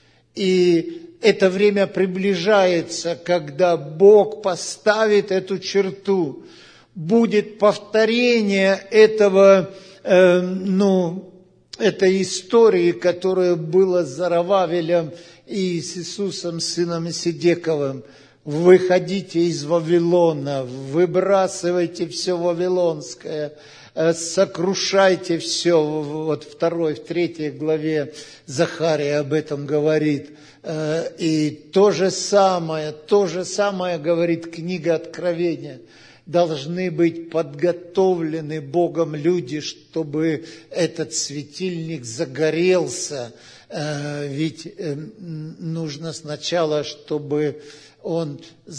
И это время приближается, когда Бог поставит эту черту. Будет повторение этого, э, ну, этой истории, которая была с Зарававелем и с Иисусом, сыном Седековым. Выходите из Вавилона, выбрасывайте все вавилонское, сокрушайте все. Вот второй, в третьей главе Захария об этом говорит. И то же самое, то же самое говорит книга Откровения. Должны быть подготовлены Богом люди, чтобы этот светильник загорелся. Ведь нужно сначала, чтобы он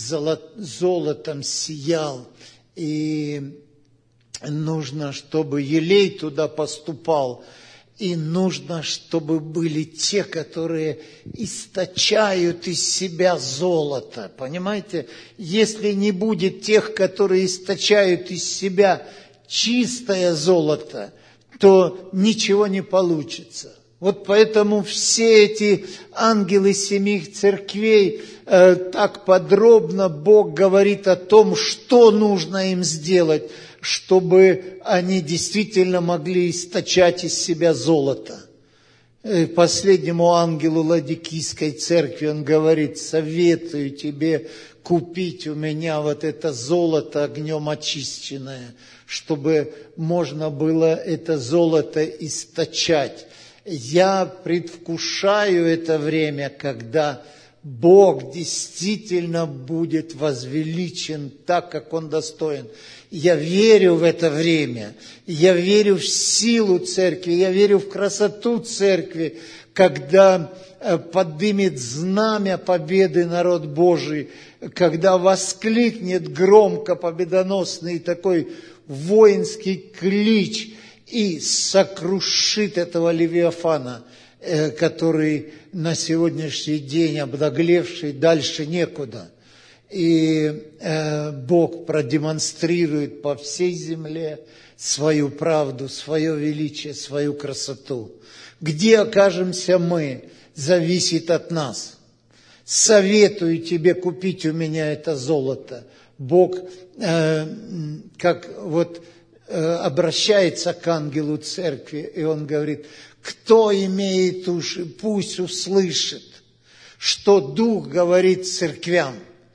золотом сиял, и нужно, чтобы елей туда поступал, и нужно, чтобы были те, которые источают из себя золото. Понимаете? Если не будет тех, которые источают из себя чистое золото, то ничего не получится. Вот поэтому все эти ангелы семи церквей, э, так подробно Бог говорит о том, что нужно им сделать, чтобы они действительно могли источать из себя золото. И последнему ангелу Ладикийской церкви он говорит: советую тебе купить у меня вот это золото огнем очищенное, чтобы можно было это золото источать. Я предвкушаю это время, когда Бог действительно будет возвеличен так, как Он достоин. Я верю в это время, я верю в силу церкви, я верю в красоту церкви, когда поднимет знамя победы народ Божий, когда воскликнет громко победоносный такой воинский клич и сокрушит этого Левиафана, который на сегодняшний день обнаглевший, дальше некуда. И э, Бог продемонстрирует по всей земле свою правду, свое величие, свою красоту. Где окажемся мы, зависит от нас. Советую тебе купить у меня это золото. Бог э, как вот э, обращается к ангелу церкви, и он говорит: кто имеет уши, пусть услышит, что Дух говорит церквям.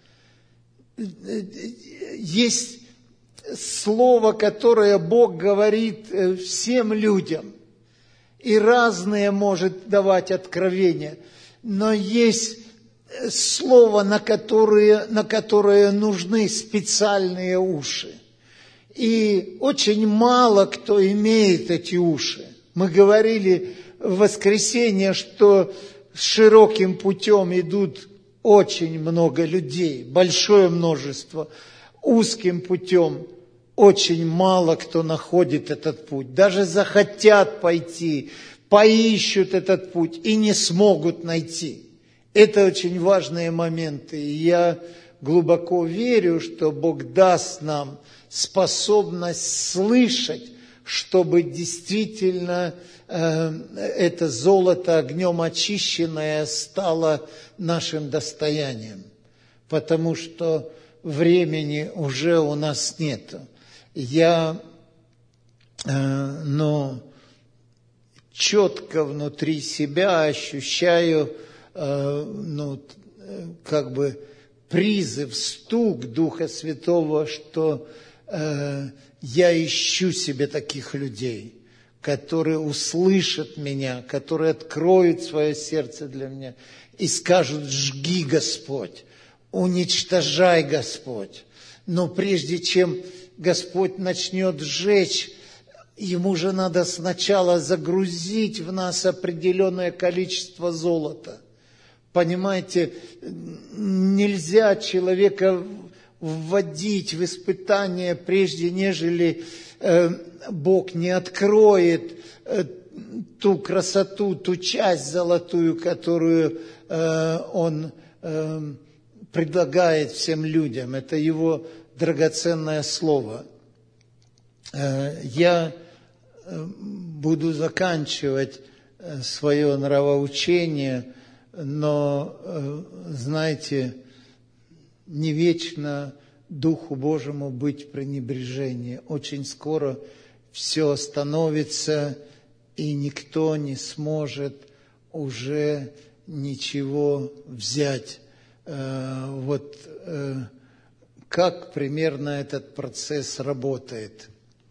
Есть слово, которое Бог говорит всем людям, и разные может давать откровения, но есть слово, на которое, на которое нужны специальные уши. И очень мало кто имеет эти уши. Мы говорили в воскресенье, что широким путем идут очень много людей, большое множество. Узким путем очень мало кто находит этот путь. Даже захотят пойти, поищут этот путь и не смогут найти. Это очень важные моменты. И я глубоко верю, что Бог даст нам способность слышать, чтобы действительно э, это золото огнем очищенное стало нашим достоянием. Потому что времени уже у нас нету. Я, э, но четко внутри себя ощущаю, э, ну, как бы призыв, стук Духа Святого, что э, я ищу себе таких людей, которые услышат меня, которые откроют свое сердце для меня и скажут: жги, Господь, уничтожай, Господь. Но прежде чем Господь начнет сжечь, Ему же надо сначала загрузить в нас определенное количество золота. Понимаете, нельзя человека вводить в испытание, прежде нежели э, Бог не откроет э, ту красоту, ту часть золотую, которую э, Он э, предлагает всем людям. Это Его драгоценное слово. Э, я буду заканчивать свое нравоучение, но, э, знаете, не вечно Духу Божьему быть в пренебрежении. Очень скоро все остановится, и никто не сможет уже ничего взять. Вот как примерно этот процесс работает.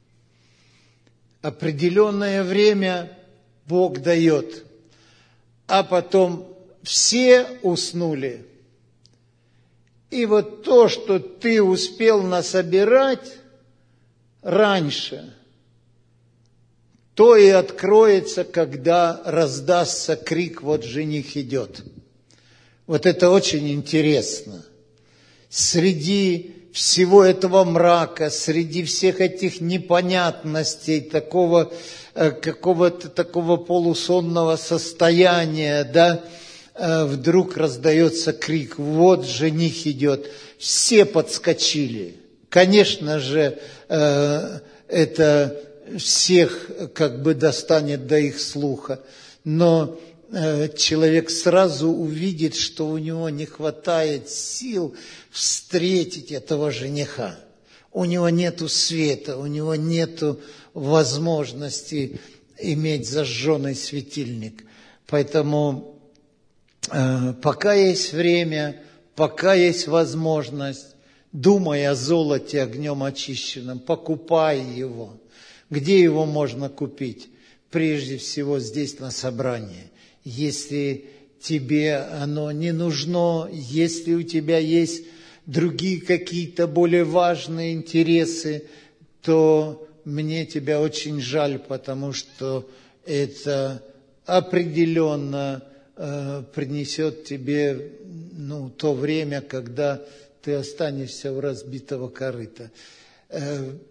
Определенное время Бог дает, а потом все уснули. И вот то, что ты успел насобирать раньше, то и откроется, когда раздастся крик: вот жених идет. Вот это очень интересно. Среди всего этого мрака, среди всех этих непонятностей, такого, какого-то такого полусонного состояния, да, вдруг раздается крик: вот жених идет. Все подскочили. Конечно же, это всех как бы достанет до их слуха, но человек сразу увидит, что у него не хватает сил встретить этого жениха. У него нету света, у него нету возможности иметь зажженный светильник. Поэтому пока есть время, пока есть возможность, думай о золоте огнем очищенном, покупай его. Где его можно купить? Прежде всего здесь на собрании. Если тебе оно не нужно, если у тебя есть другие какие-то более важные интересы, то мне тебя очень жаль, потому что это определенно э, принесет тебе ну, то время, когда ты останешься у разбитого корыта. Э,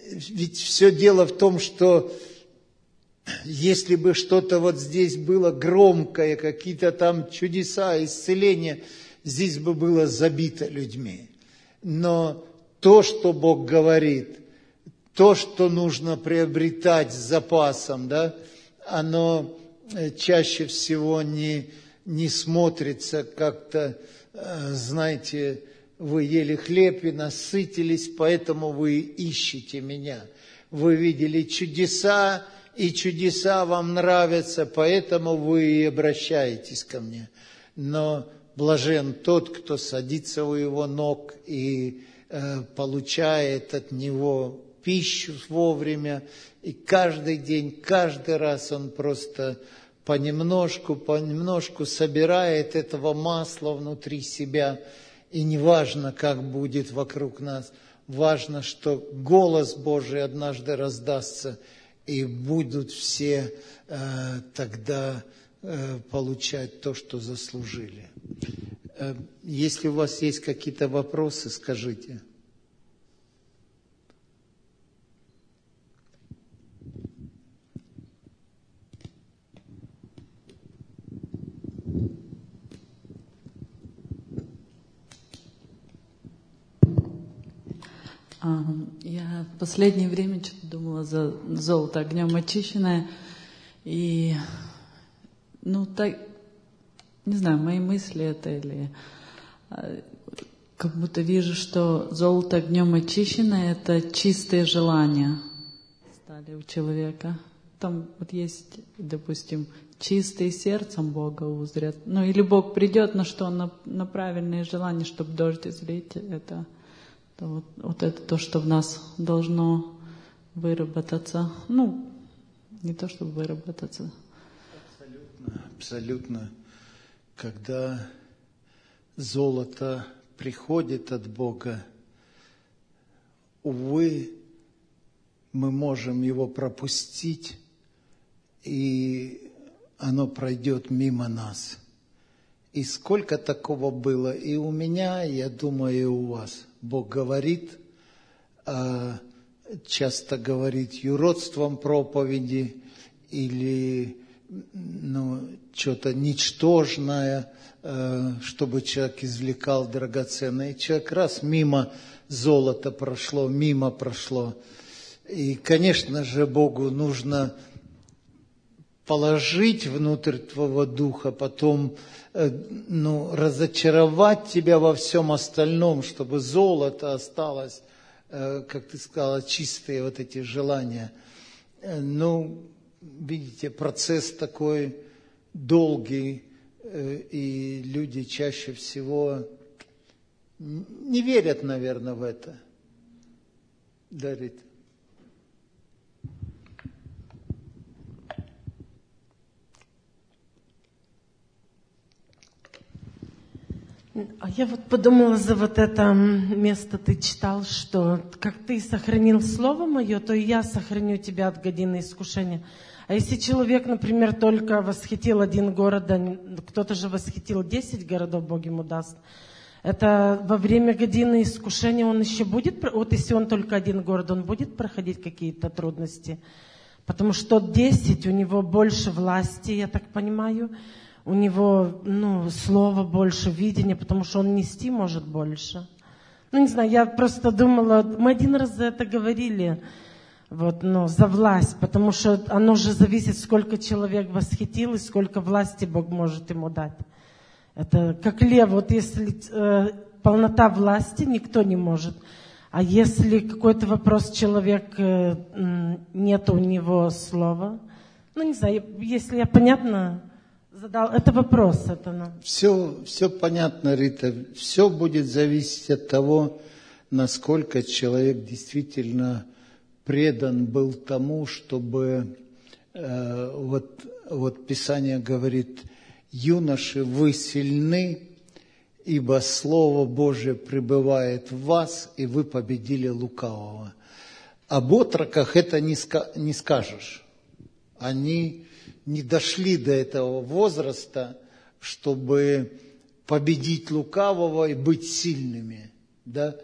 ведь все дело в том, что если бы что-то вот здесь было громкое, какие-то там чудеса, исцеления, здесь бы было забито людьми. Но то, что Бог говорит, то, что нужно приобретать с запасом, да, оно чаще всего не, не смотрится как-то, знаете, вы ели хлеб и насытились, поэтому вы ищете меня. Вы видели чудеса, и чудеса вам нравятся, поэтому вы и обращаетесь ко мне. Но блажен тот, кто садится у его ног и э, получает от него пищу вовремя, и каждый день, каждый раз он просто понемножку, понемножку собирает этого масла внутри себя, и неважно, как будет вокруг нас, важно, что голос Божий однажды раздастся, и будут все э, тогда э, получать то, что заслужили. Э, если у вас есть какие-то вопросы, скажите. Я в последнее время что-то думала за золото огнем очищенное. И, ну, так, не знаю, мои мысли это или как будто вижу, что золото огнем очищенное — это чистые желания стали у человека. Там вот есть, допустим, чистые сердцем Бога узрят. Ну, или Бог придет на что? На, на правильные желания, чтобы дождь излить. Это... То вот, вот это то, что в нас должно выработаться. Ну, не то, чтобы выработаться. Абсолютно, абсолютно. Когда золото приходит от Бога, увы, мы можем его пропустить, и оно пройдет мимо нас. И сколько такого было и у меня, я думаю, и у вас. Бог говорит, часто говорит юродством проповеди или ну, что-то ничтожное, чтобы человек извлекал драгоценное. И человек раз мимо золота прошло, мимо прошло. И, конечно же, Богу нужно положить внутрь твоего духа, потом ну, разочаровать тебя во всем остальном, чтобы золото осталось, как ты сказала, чистые вот эти желания. Ну, видите, процесс такой долгий, и люди чаще всего не верят, наверное, в это. Дарит. А я вот подумала за вот это место, ты читал, что как ты сохранил слово мое, то и я сохраню тебя от годины искушения. А если человек, например, только восхитил один город, кто-то же восхитил десять городов, Бог ему даст, это во время годины искушения он еще будет, вот если он только один город, он будет проходить какие-то трудности? Потому что десять, у него больше власти, я так понимаю, у него, ну, слова больше, видения, потому что он нести может больше. Ну, не знаю, я просто думала, мы один раз за это говорили, вот, ну, за власть, потому что оно же зависит, сколько человек восхитил и сколько власти Бог может ему дать. Это как лев, вот если э, полнота власти, никто не может. А если какой-то вопрос человек, э, нет у него слова, ну, не знаю, если я понятно... Задал. Это вопрос. Это, ну. Все, все понятно, Рита. Все будет зависеть от того, насколько человек действительно предан был тому, чтобы... Э, вот, вот Писание говорит, юноши, вы сильны, ибо Слово Божие пребывает в вас, и вы победили лукавого. Об отроках это не, ска- не скажешь. Они... не дошли до этого возраста, чтобы победить лукавого и быть сильными. Да?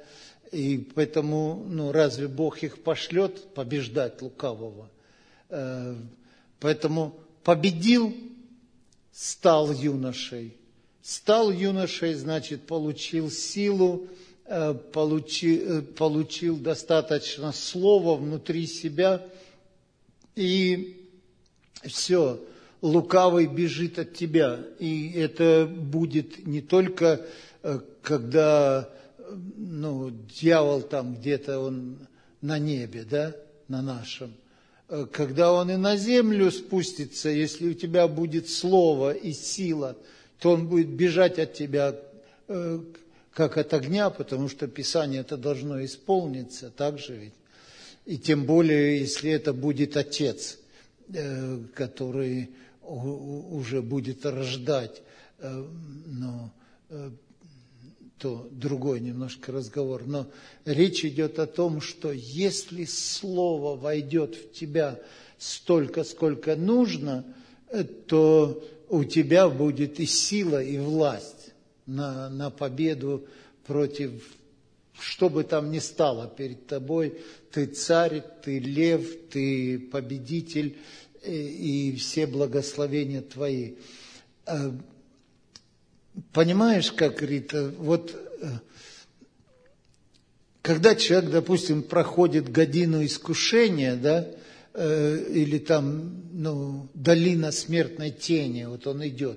И поэтому, ну, разве Бог их пошлет побеждать лукавого? Поэтому победил, стал юношей. Стал юношей, значит, получил силу, получил, получил достаточно слова внутри себя, и все, лукавый бежит от тебя. И это будет не только, когда, ну, дьявол там где-то он на небе, да, на нашем. Когда он и на землю спустится, если у тебя будет слово и сила, то он будет бежать от тебя, как от огня, потому что Писание это должно исполниться, так же ведь. И тем более, если это будет Отец, который уже будет рождать, но, то другой немножко разговор. Но речь идет о том, что если Слово войдет в тебя столько, сколько нужно, то у тебя будет и сила, и власть на, на победу против, что бы там ни стало перед тобой. Ты царь, ты лев, ты победитель, и все благословения твои. Понимаешь, как, Рита, вот когда человек, допустим, проходит годину искушения, да, или там, ну, долина смертной тени, вот он идет,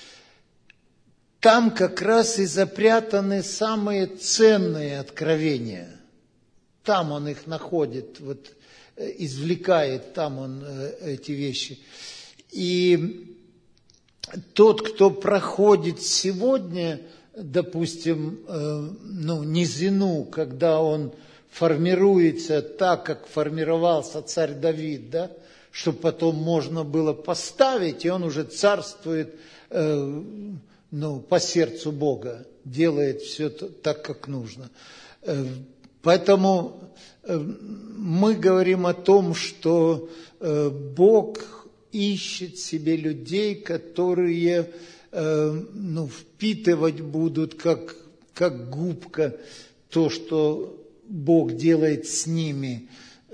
там как раз и запрятаны самые ценные откровения. Там он их находит, вот, извлекает там он эти вещи. И тот, кто проходит сегодня, допустим, ну, низину, когда он формируется так, как формировался царь Давид, да, чтобы потом можно было поставить, и он уже царствует, ну, по сердцу Бога, делает все так, как нужно. Поэтому мы говорим о том, что Бог ищет себе людей, которые, ну, впитывать будут, как, как губка, то, что Бог делает с ними,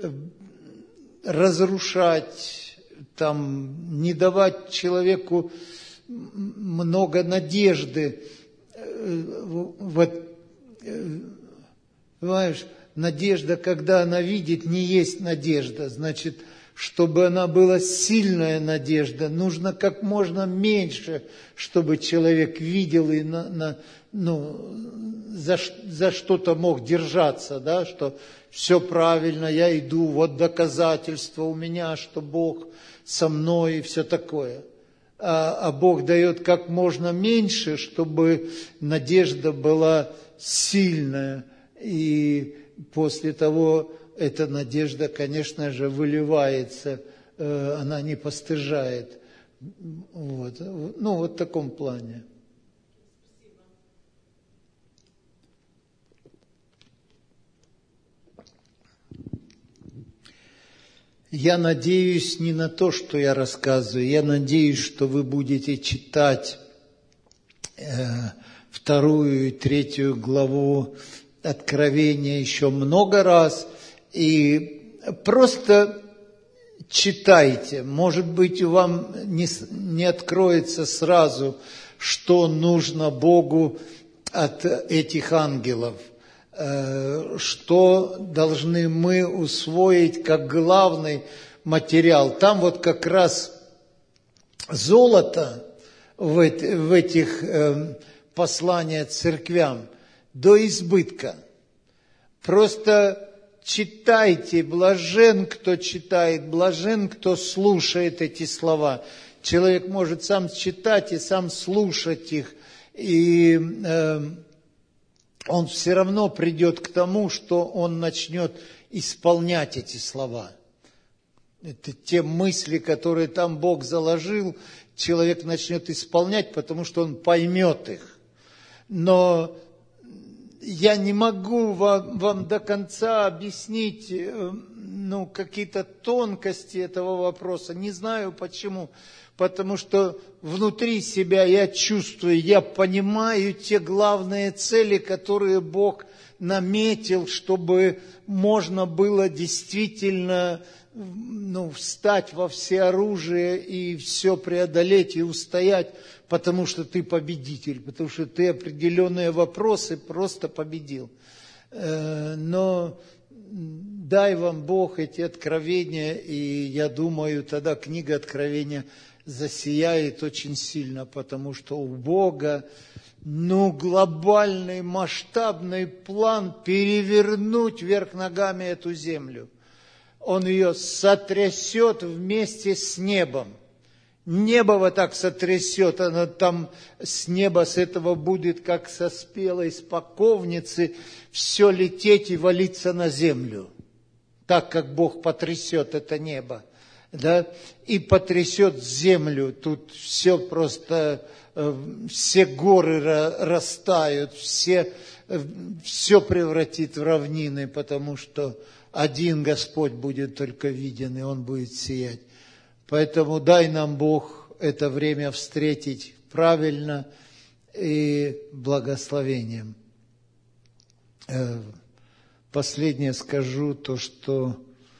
разрушать, там, не давать человеку много надежды. Вот, понимаешь, надежда, когда она видит, не есть надежда. Значит, чтобы она была сильная надежда, нужно как можно меньше, чтобы человек видел и на, на, ну, за, за что-то мог держаться, да, что все правильно, я иду, вот доказательство у меня, что Бог со мной и все такое. А, а Бог дает как можно меньше, чтобы надежда была сильная. И после того эта надежда, конечно же, выливается, она не постыжает. Вот. Ну, вот в таком плане. Я надеюсь не на то, что я рассказываю, я надеюсь, что вы будете читать э, вторую и третью главу Откровения еще много раз, и просто читайте. Может быть, вам не, не откроется сразу, что нужно Богу от этих ангелов, что должны мы усвоить как главный материал. Там вот как раз золото в этих посланиях церквям до избытка. Просто читайте, блажен, кто читает, блажен, кто слушает эти слова. Человек может сам читать и сам слушать их, и э, он все равно придет к тому, что он начнет исполнять эти слова. Это те мысли, которые там Бог заложил, человек начнет исполнять, потому что он поймет их. Но я не могу вам, вам до конца объяснить ну, какие-то тонкости этого вопроса. Не знаю почему. Потому что внутри себя я чувствую, я понимаю те главные цели, которые Бог наметил, чтобы можно было действительно ну, встать во всеоружие и все преодолеть и устоять, потому что ты победитель, потому что ты определенные вопросы просто победил. Но дай вам Бог эти откровения, и я думаю, тогда книга Откровения засияет очень сильно, потому что у Бога ну, глобальный, масштабный план перевернуть вверх ногами эту землю. Он ее сотрясет вместе с небом. Небо вот так сотрясет, оно там с неба с этого будет, как со спелой спаковницы, все лететь и валиться на землю. Так, как Бог потрясет это небо. Да, и потрясет землю, тут все просто, все горы растают, все, все превратит в равнины, потому что один Господь будет только виден, и Он будет сиять. Поэтому дай нам, Бог, это время встретить правильно и благословением. Последнее скажу, то, что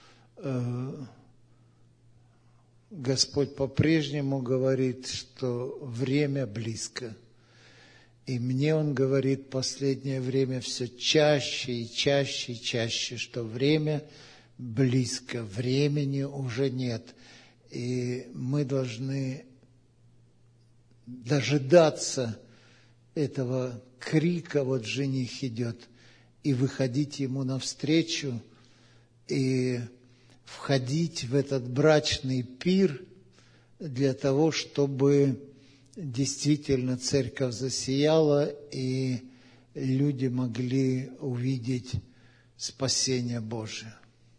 Господь по-прежнему говорит, что время близко. И мне Он говорит в последнее время все чаще и чаще и чаще, что время близко, времени уже нет. И мы должны дожидаться этого крика, вот жених идет, и выходить ему навстречу, и входить в этот брачный пир для того, чтобы действительно церковь засияла, и люди могли увидеть спасение Божие.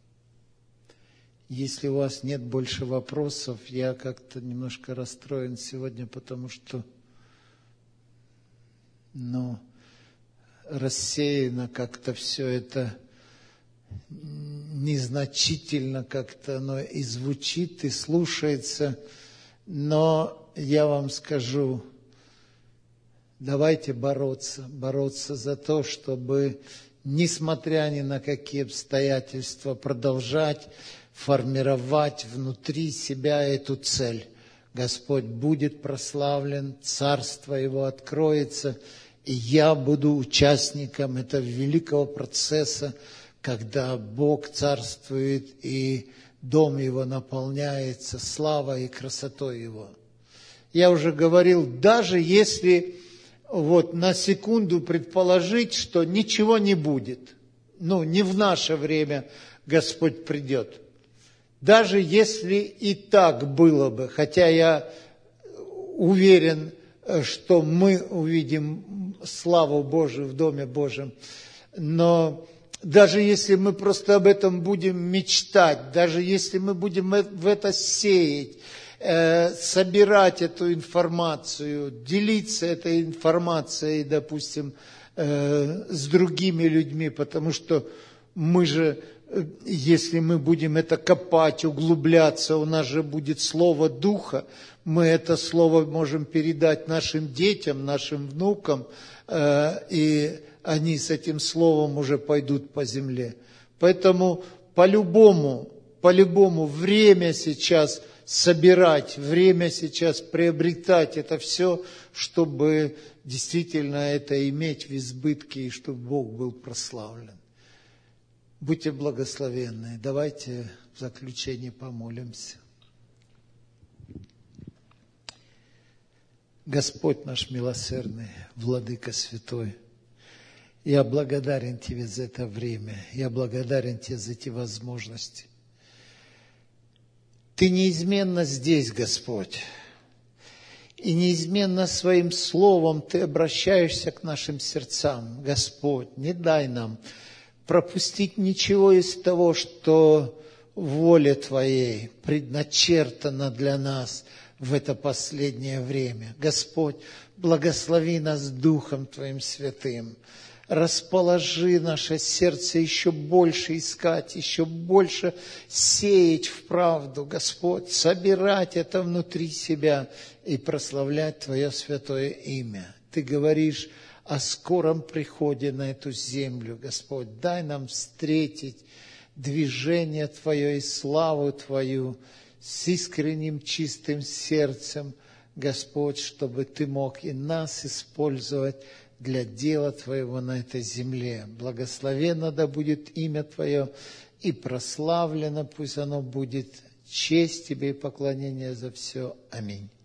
Если у вас нет больше вопросов, я как-то немножко расстроен сегодня, потому что ну, рассеяно как-то все это, незначительно как-то оно и звучит, и слушается. Но я вам скажу, давайте бороться, бороться за то, чтобы, несмотря ни на какие обстоятельства, продолжать формировать внутри себя эту цель. Господь будет прославлен, Царство Его откроется, и я буду участником этого великого процесса, когда Бог царствует, и дом Его наполняется славой и красотой Его. Я уже говорил, даже если вот на секунду предположить, что ничего не будет, ну, не в наше время Господь придет, даже если и так было бы, хотя я уверен, что мы увидим славу Божию в Доме Божьем, но даже если мы просто об этом будем мечтать, даже если мы будем в это сеять, э, собирать эту информацию, делиться этой информацией, допустим, э, с другими людьми, потому что мы же, если мы будем это копать, углубляться, у нас же будет слово Духа, мы это слово можем передать нашим детям, нашим внукам, э, и они с этим словом уже пойдут по земле. Поэтому по-любому, по-любому время сейчас собирать, время сейчас приобретать это все, чтобы действительно это иметь в избытке, и чтобы Бог был прославлен. Будьте благословенны. Давайте в заключение помолимся. Господь наш милосердный, Владыка Святой, я благодарен Тебе за это время, я благодарен Тебе за эти возможности. Ты неизменно здесь, Господь, и неизменно своим словом Ты обращаешься к нашим сердцам. Господь, не дай нам пропустить ничего из того, что в воле Твоей предначертано для нас в это последнее время. Господь, благослови нас Духом Твоим Святым. Расположи наше сердце еще больше искать, еще больше сеять в правду, Господь, собирать это внутри себя и прославлять Твое святое имя. Ты говоришь о скором приходе на эту землю, Господь. Дай нам встретить движение Твое и славу Твою с искренним чистым сердцем, Господь, чтобы Ты мог и нас использовать для дела Твоего на этой земле. Благословенно да будет имя Твое и прославлено пусть оно будет. Честь Тебе и поклонение за все. Аминь.